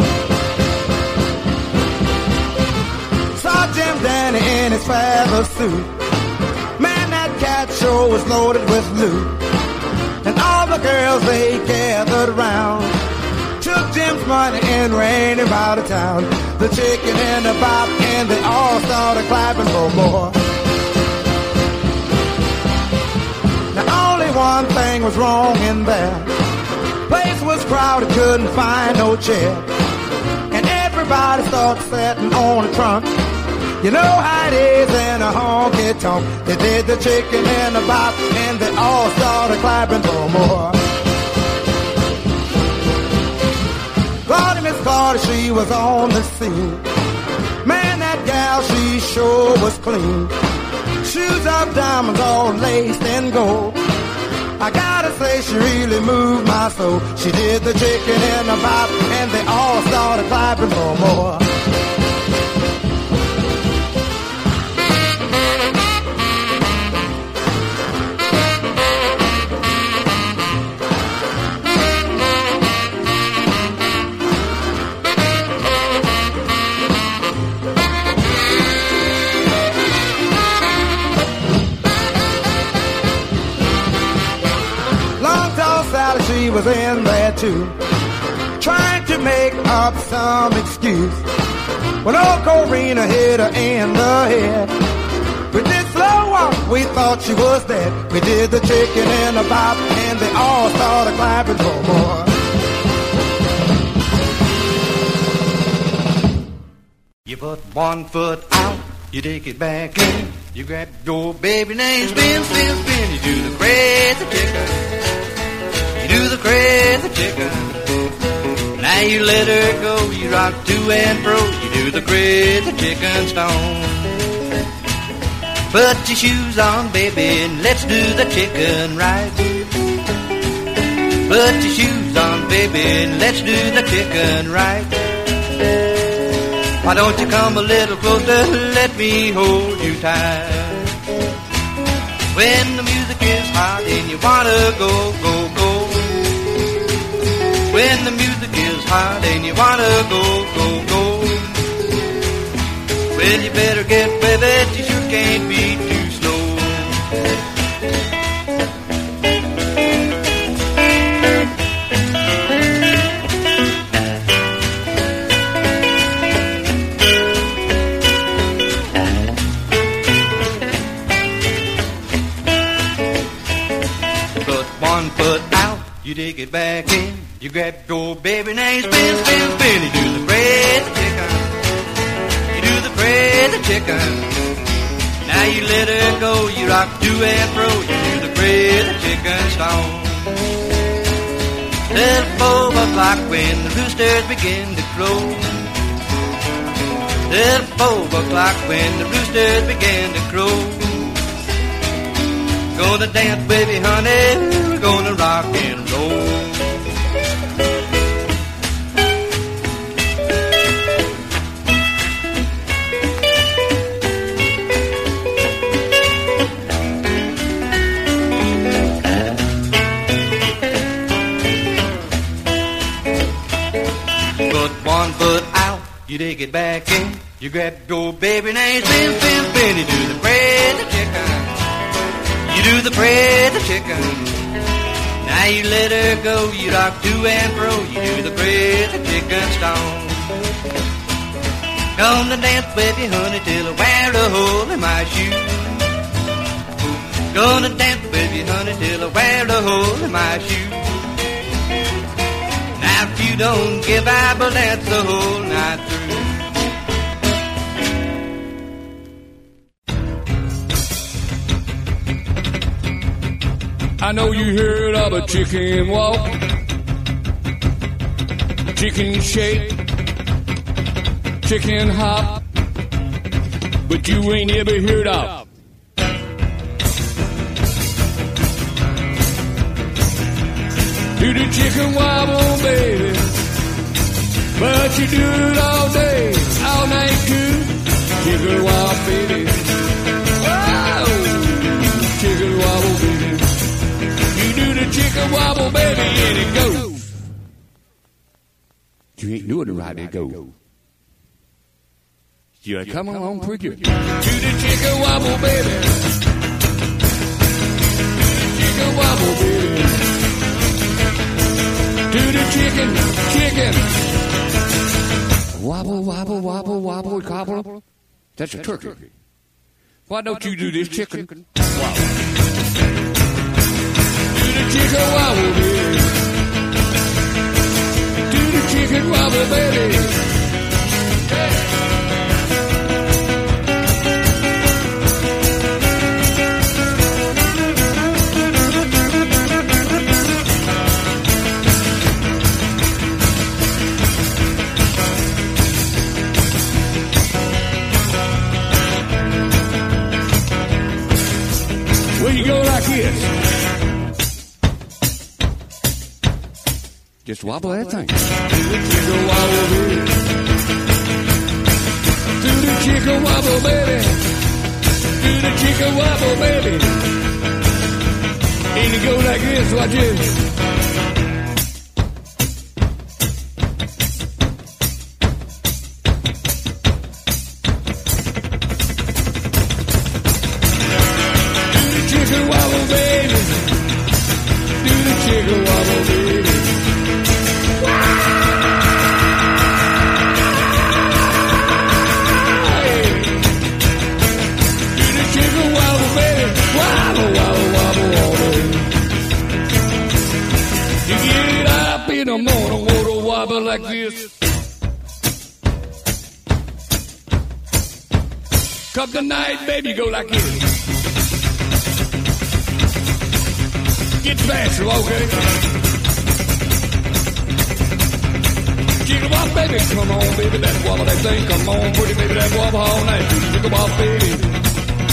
Speaker 8: Saw Jim Danny in his feather suit. Man, that cat show was loaded with loot. And all the girls, they gathered around. Took Jim's money and ran him out of town. The chicken and the bop and they all started clapping for more. Now only one thing was wrong in there. Place was crowded, couldn't find no chair. And everybody started sitting on the trunk. You know how it is in a honky-tonk. They did the chicken and the bop and they all started clapping for more. Claudia, Miss Claudia, she was on the scene. Man, that gal, she sure was clean. Shoes of diamonds all laced in gold. I gotta say she really moved my soul. She did the chicken and the bop and they all started clapping for more. She was in there too, trying to make up some excuse. When old Corina hit her in the head, we did slow walk, we thought she was dead. We did the chicken and the bop, and they all started clapping for more.
Speaker 9: You put one foot out, you take it back in. You grab your baby name, spin, spin, spin. You do the crazy chicken. You do the crazy chicken. Now you let her go, you rock to and fro. You do the crazy chicken stone. Put your shoes on, baby, and let's do the chicken right. Put your shoes on, baby, and let's do the chicken right. Why don't you come a little closer, let me hold you tight. When the music is hot and you wanna go, go, go. When the music is hot and you wanna go, go, go. Well, you better get with it, you sure can't be too slow. Put one foot out, you dig it back in. You grab your baby name, spin, spin, spin. You do the crazy chicken. You do the crazy chicken. Now you let her go, you rock to and fro. You do the crazy chicken stone. Till 4 o'clock when the roosters begin to crow. Till 4 o'clock when the roosters begin to crow. Gonna dance, baby, honey. We're gonna rock and roll. You dig it back in, you grab your baby name, spin, spin, spin. You do the crazy chicken, you do the crazy chicken. Now you let her go, you rock to and fro. You do the crazy chicken stone. Gonna dance with you, honey, till I wear a hole in my shoe. Gonna dance with you, honey, till I wear a hole in my shoe. Now if you don't give up, I'll dance the whole night through.
Speaker 1: I know you heard of a chicken walk, chicken shake, chicken hop, but you ain't ever heard of do the chicken wobble, baby, but you do it all day, all night too. Chicken wobble, baby, whoa, chicken wobble, baby. Do the chicken wobble, baby, and it goes. You ain't doing it right, it goes. You come along pretty good. Do the chicken wobble, baby. Do the chicken wobble, baby. Do the chicken. Wobble, wobble, wobble, wobble, gobble. That's a turkey. Why don't you do this chicken wobble? Do the chicken wobble, baby. Do the chicken wobble, baby. Yeah. Well, you go like this. Just wobble that thing. Do the chicken wobble, baby. Do the chicken wobble, baby. Do the chicken wobble, baby. And you go like this, watch this. Do the chicken wobble, baby. Do the chicken wobble, baby. In the morning, water wobble like this. Come tonight, baby, go like this. Get faster, okay? Jiggle bop, baby, come on, baby, that wobble, that thing, come on, pretty baby, that wobble all night. Jiggle bop, baby.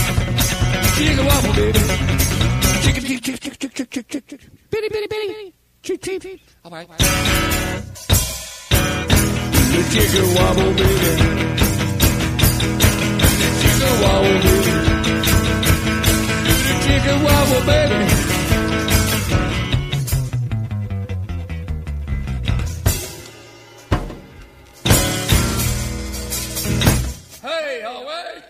Speaker 1: Jiggle wobble, baby. Chicken, chick, chick, chick, chick, chick, chick, chick, chick. Bitty, bitty, bitty.
Speaker 14: Cheep, cheep, cheep. All right.
Speaker 1: The chicken wobble, baby. Chicken wobble, baby. The chicken wobble, baby. Hey, all right.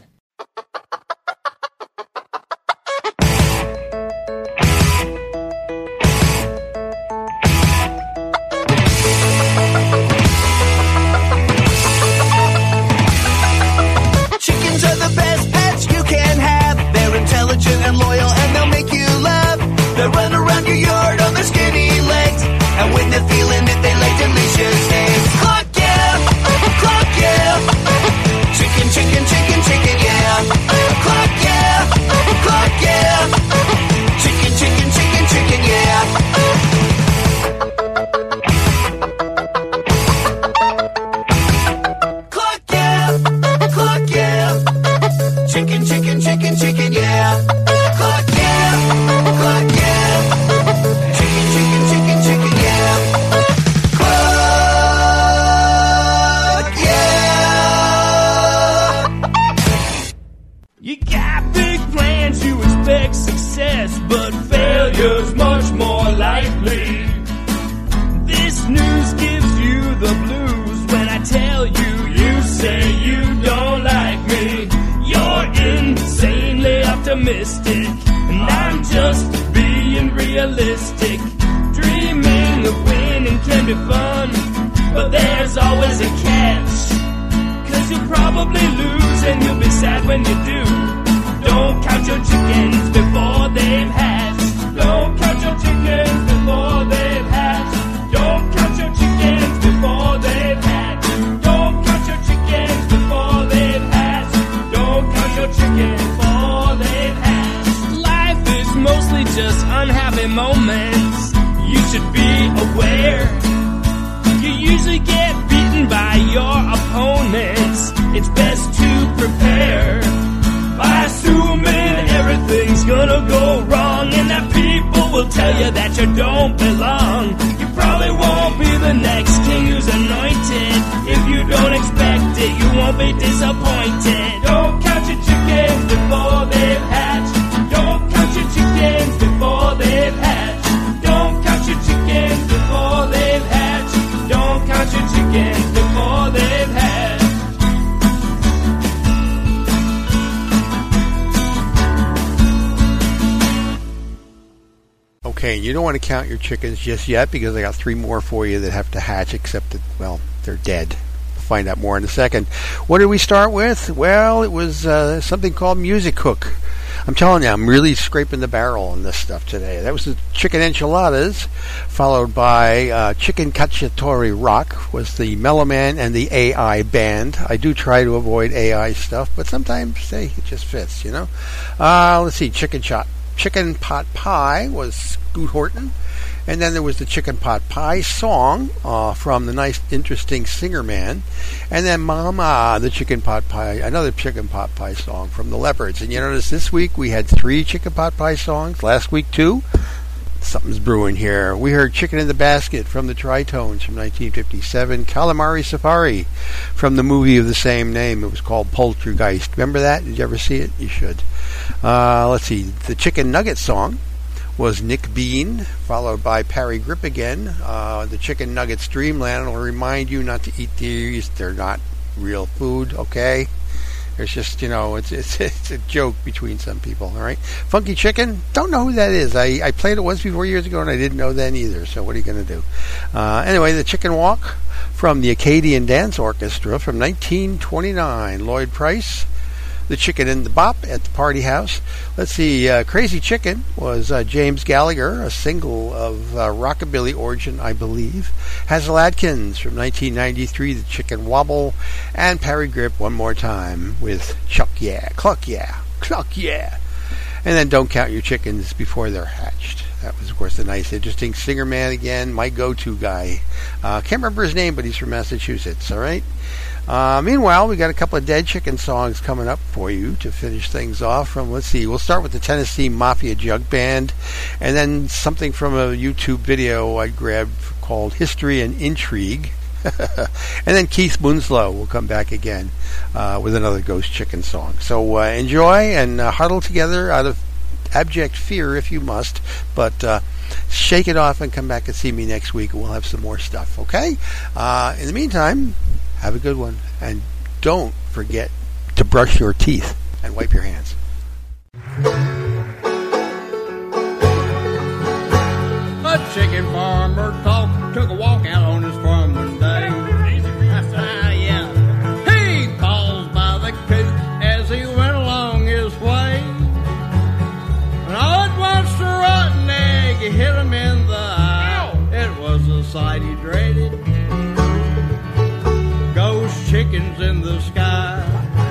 Speaker 11: Chickens are the best pets you can have. They're intelligent and loyal and they'll make you laugh. They run around your yard on their skinny legs. And when they're feeling it, they like delicious eggs. Cluck, yeah! Cluck, yeah! Chicken, chicken, chicken, chicken, yeah! Cluck, yeah! Cluck, yeah! Chicken, chicken, chicken, chicken, yeah! Cluck, yeah! Cluck, yeah! Chicken, chicken, chicken, chicken, yeah! Cluck, yeah! Cluck, yeah! Chicken, chicken, chicken, chicken, yeah! Cluck, yeah!
Speaker 1: You got big plans, you expect success, but failure's much more likely. This news gives you the blues when I tell you, you say you don't like me. You're insanely optimistic, and I'm just being realistic. Dreaming of winning can be fun, but there's always a catch. 'Cause you'll probably lose and you'll be sad when you do. Don't count your chickens before they've hatched. Don't count your chickens before they've hatched. Don't count your chickens before they've hatched. Don't count your chickens before they've hatched. Don't count your chickens before they've hatched. Life is mostly just unhappy moments. You should be aware. You usually get beaten by your opponents. It's best to prepare by assuming everything's gonna go wrong, and that people will tell you that you don't belong. You probably won't be the next king who's anointed. If you don't expect it, you won't be disappointed. Don't count your chickens before they've hatched. Don't count your chickens before they've hatched. Don't count your chickens before they've hatched. Don't count your chickens before they've hatched.
Speaker 18: Okay, you don't want to count your chickens just yet because I got 3 more for you that have to hatch, except that, well, they're dead. We'll find out more in a second. What did we start with? Well, it was something called Music Hook. I'm telling you, I'm really scraping the barrel on this stuff today. That was the Chicken Enchiladas, followed by Chicken Cacciatore Rock, was the Mellow Man and the AI Band. I do try to avoid AI stuff, but sometimes, hey, it just fits, you know. Let's see, Chicken Pot Pie was Scoot Horton. And then there was the Chicken Pot Pie song from the nice, interesting Singer Man. And then Mama, the Chicken Pot Pie, another Chicken Pot Pie song from the Leopards. And you notice this week we had 3 Chicken Pot Pie songs. Last week 2. Something's brewing here. We heard Chicken in the Basket from the Tritones from 1957. Calamari Safari from the movie of the same name. It was called Poltergeist. Remember that? Did you ever see it? You should. Let's see. The Chicken Nugget song was Nick Bean, followed by Parry Grip again. The Chicken Nuggets Dreamland will remind you not to eat these. They're not real food, okay? There's just, you know, it's a joke between some people, all right? Funky Chicken, don't know who that is. I played it once before years ago, and I didn't know then either, so what are you going to do? Anyway, the Chicken Walk from the Acadian Dance Orchestra from 1929. Lloyd Price. The Chicken in the Bop at the Party House. Let's see, Crazy Chicken was James Gallagher, a single of rockabilly origin, I believe. Hazel Adkins from 1993, The Chicken Wobble. And Parry Grip one more time with Chuck Yeah, Cluck Yeah, Cluck Yeah. And then Don't Count Your Chickens Before They're Hatched. That was, of course, the nice, interesting singer man again, my go-to guy. Can't remember his name, but he's from Massachusetts, all right? Meanwhile, we got a couple of Dead Chicken songs coming up for you to finish things off from, let's see, we'll start with the Tennessee Mafia Jug Band, and then something from a YouTube video I grabbed called History and Intrigue. And then Keith Winslow will come back again with another Ghost Chicken song. So enjoy and huddle together out of abject fear if you must, but shake it off and come back and see me next week, and we'll have some more stuff, okay? In the meantime, have a good one, and don't forget to brush your teeth and wipe your hands.
Speaker 12: A chicken farmer took a walk out on his farm one day. He paused by the coop as he went along his way. And all at once a rotten egg hit him in the eye. It was a sight he dreaded. Ghost chickens in the sky.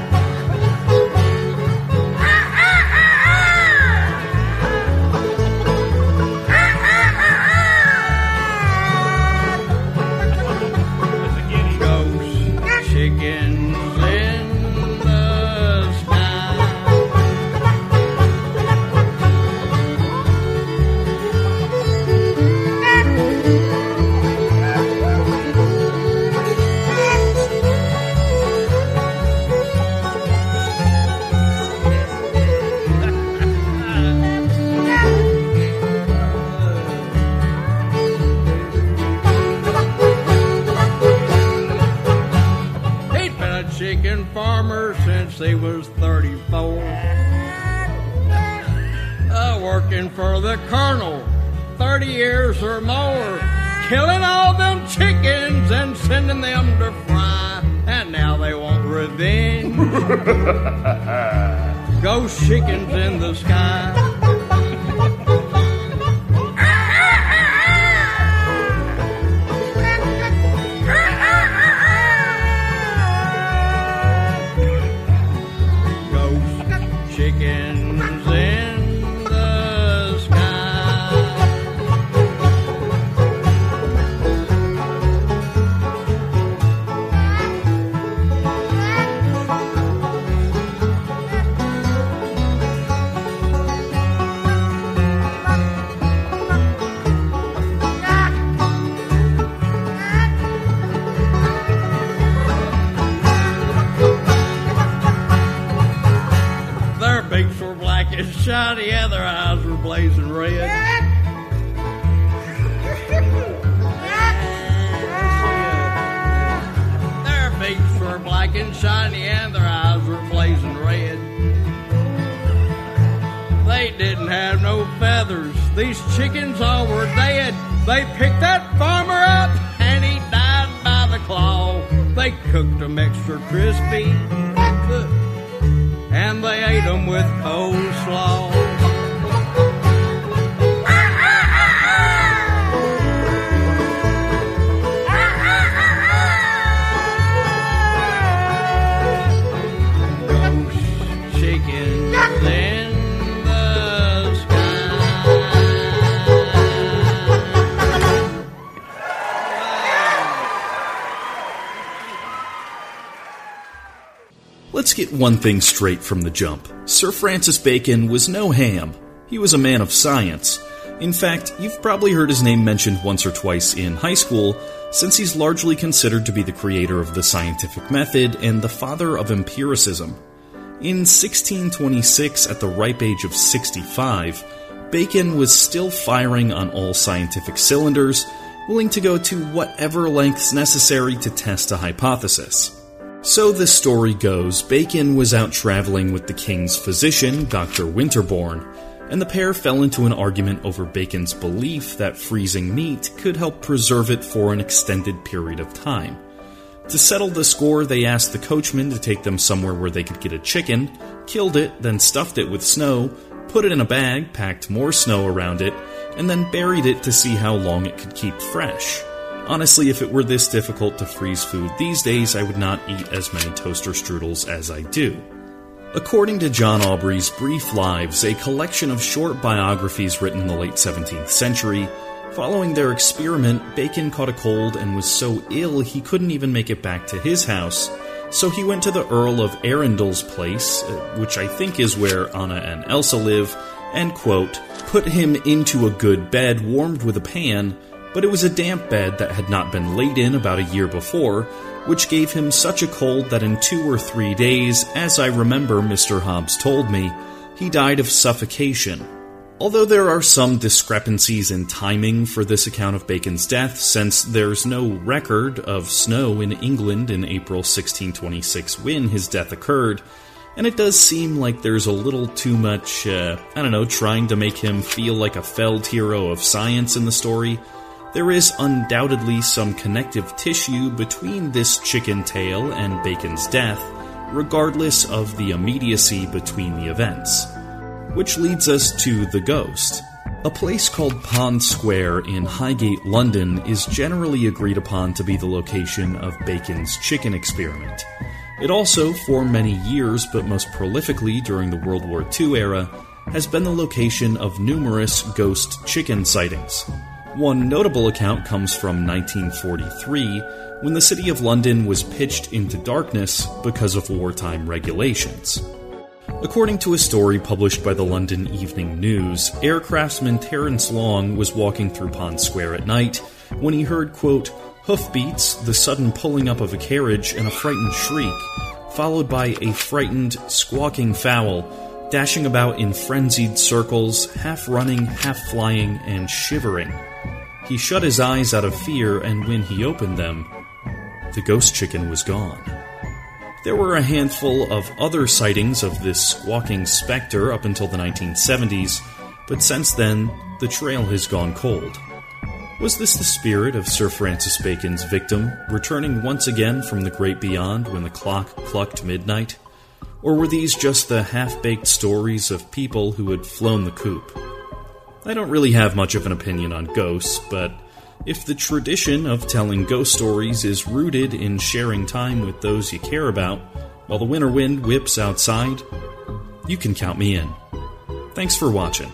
Speaker 12: He was 34, working for the colonel 30 years or more, killing all them chickens and sending them to fry, and now they want revenge. Ghost chickens in the sky. Shiny, yeah, their eyes were blazing red. Their beaks were black and shiny, and their eyes were blazing red. They didn't have no feathers. These chickens all were dead. They picked that farmer up, and he died by the claw. They cooked them extra crispy, and they ate them with coleslaw. Ghost chickens in the sky.
Speaker 13: Let's get one thing straight from the jump. Sir Francis Bacon was no ham. He was a man of science. In fact, you've probably heard his name mentioned once or twice in high school, since he's largely considered to be the creator of the scientific method and the father of empiricism. In 1626, at the ripe age of 65, Bacon was still firing on all scientific cylinders, willing to go to whatever lengths necessary to test a hypothesis. So the story goes, Bacon was out traveling with the king's physician, Dr. Winterbourne, and the pair fell into an argument over Bacon's belief that freezing meat could help preserve it for an extended period of time. To settle the score, they asked the coachman to take them somewhere where they could get a chicken, killed it, then stuffed it with snow, put it in a bag, packed more snow around it, and then buried it to see how long it could keep fresh. Honestly, if it were this difficult to freeze food these days, I would not eat as many toaster strudels as I do. According to John Aubrey's Brief Lives, a collection of short biographies written in the late 17th century, following their experiment, Bacon caught a cold and was so ill he couldn't even make it back to his house, so he went to the Earl of Arundel's place, which I think is where Anna and Elsa live, and, quote, put him into a good bed warmed with a pan, but it was a damp bed that had not been laid in about a year before, which gave him such a cold that in 2 or 3 days, as I remember Mr. Hobbs told me, he died of suffocation. Although there are some discrepancies in timing for this account of Bacon's death, since there's no record of snow in England in April 1626 when his death occurred, and it does seem like there's a little too much, trying to make him feel like a felled hero of science in the story, there is undoubtedly some connective tissue between this chicken tale and Bacon's death, regardless of the immediacy between the events. Which leads us to The Ghost. A place called Pond Square in Highgate, London is generally agreed upon to be the location of Bacon's chicken experiment. It also, for many years, but most prolifically during the World War II era, has been the location of numerous ghost chicken sightings. One notable account comes from 1943, when the City of London was pitched into darkness because of wartime regulations. According to a story published by the London Evening News, aircraftsman Terence Long was walking through Pond Square at night when he heard, quote, hoofbeats, the sudden pulling up of a carriage, and a frightened shriek, followed by a frightened, squawking fowl, dashing about in frenzied circles, half running, half flying, and shivering. He shut his eyes out of fear, and when he opened them, the ghost chicken was gone. There were a handful of other sightings of this squawking specter up until the 1970s, but since then, the trail has gone cold. Was this the spirit of Sir Francis Bacon's victim, returning once again from the great beyond when the clock clucked midnight? Or were these just the half-baked stories of people who had flown the coop? I don't really have much of an opinion on ghosts, but if the tradition of telling ghost stories is rooted in sharing time with those you care about while the winter wind whips outside, you can count me in. Thanks for watching.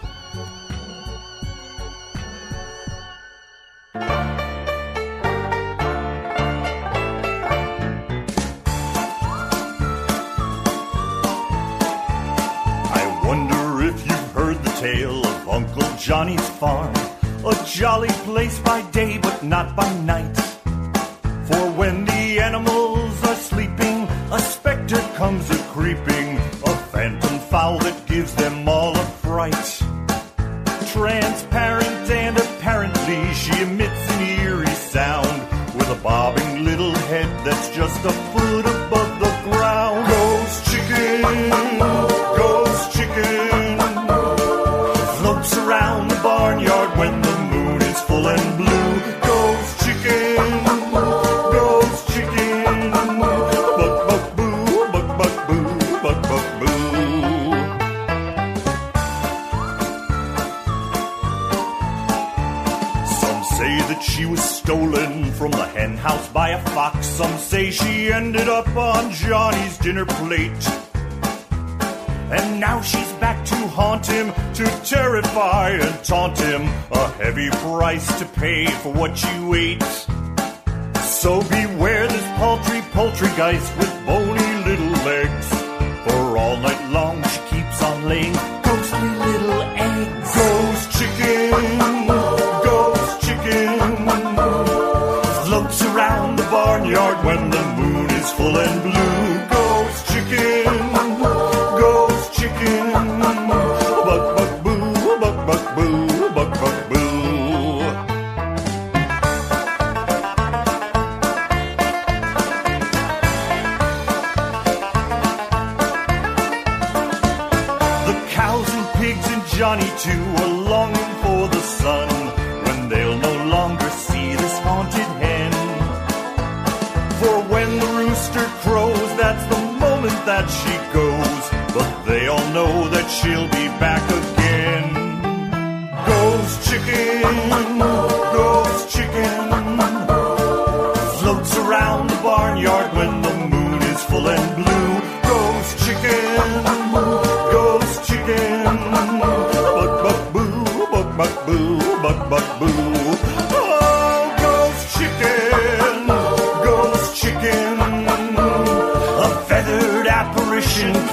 Speaker 10: I wonder if you've heard the tale of Uncle Johnny's farm. A jolly place by day, but not by night. For when the animals are sleeping, a specter comes a-creeping, a phantom fowl that gives them all a fright. Transparent and apparently she emits an eerie sound, with a bobbing little head that's just a foot above the ground. Ghost chicken, ghost chicken, floats around the barnyard when the moon is full and blue. Ghost chicken, ghost chicken, buck buck boo, buck buck boo, buck buck boo. Some say that she was stolen from the hen house by a fox. Some say she ended up on Johnny's dinner plate. And now she's back to haunt him, to terrify and taunt him. A heavy price to pay for what you ate. So beware this paltry poltergeist with bony little legs. For all night long she keeps on laying ghostly little eggs. Ghost chicken, ghost chicken, floats around the barnyard when the moon is full and blue. Ghost chicken, ghost chicken, buck buck boo, buck buck boo, buck buck boo. The cows and pigs and Johnny too are longing for the sun, when they'll no longer see this haunted hen. For when the rooster crows, that's the moment that she goes, but they all know that she'll be back again. Ghost chicken, ghost chicken, floats around the barnyard when the moon is full and blue. Ghost chicken,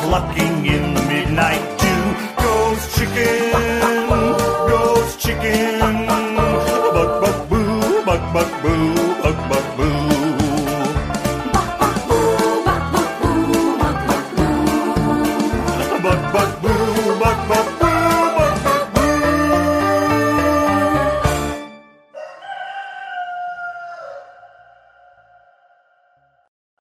Speaker 10: clucking in the midnight dew. Ghost chicken, ghost chicken. Buck, buck, boo, buck, buck, boo, buck, buck, boo. Buck, buck,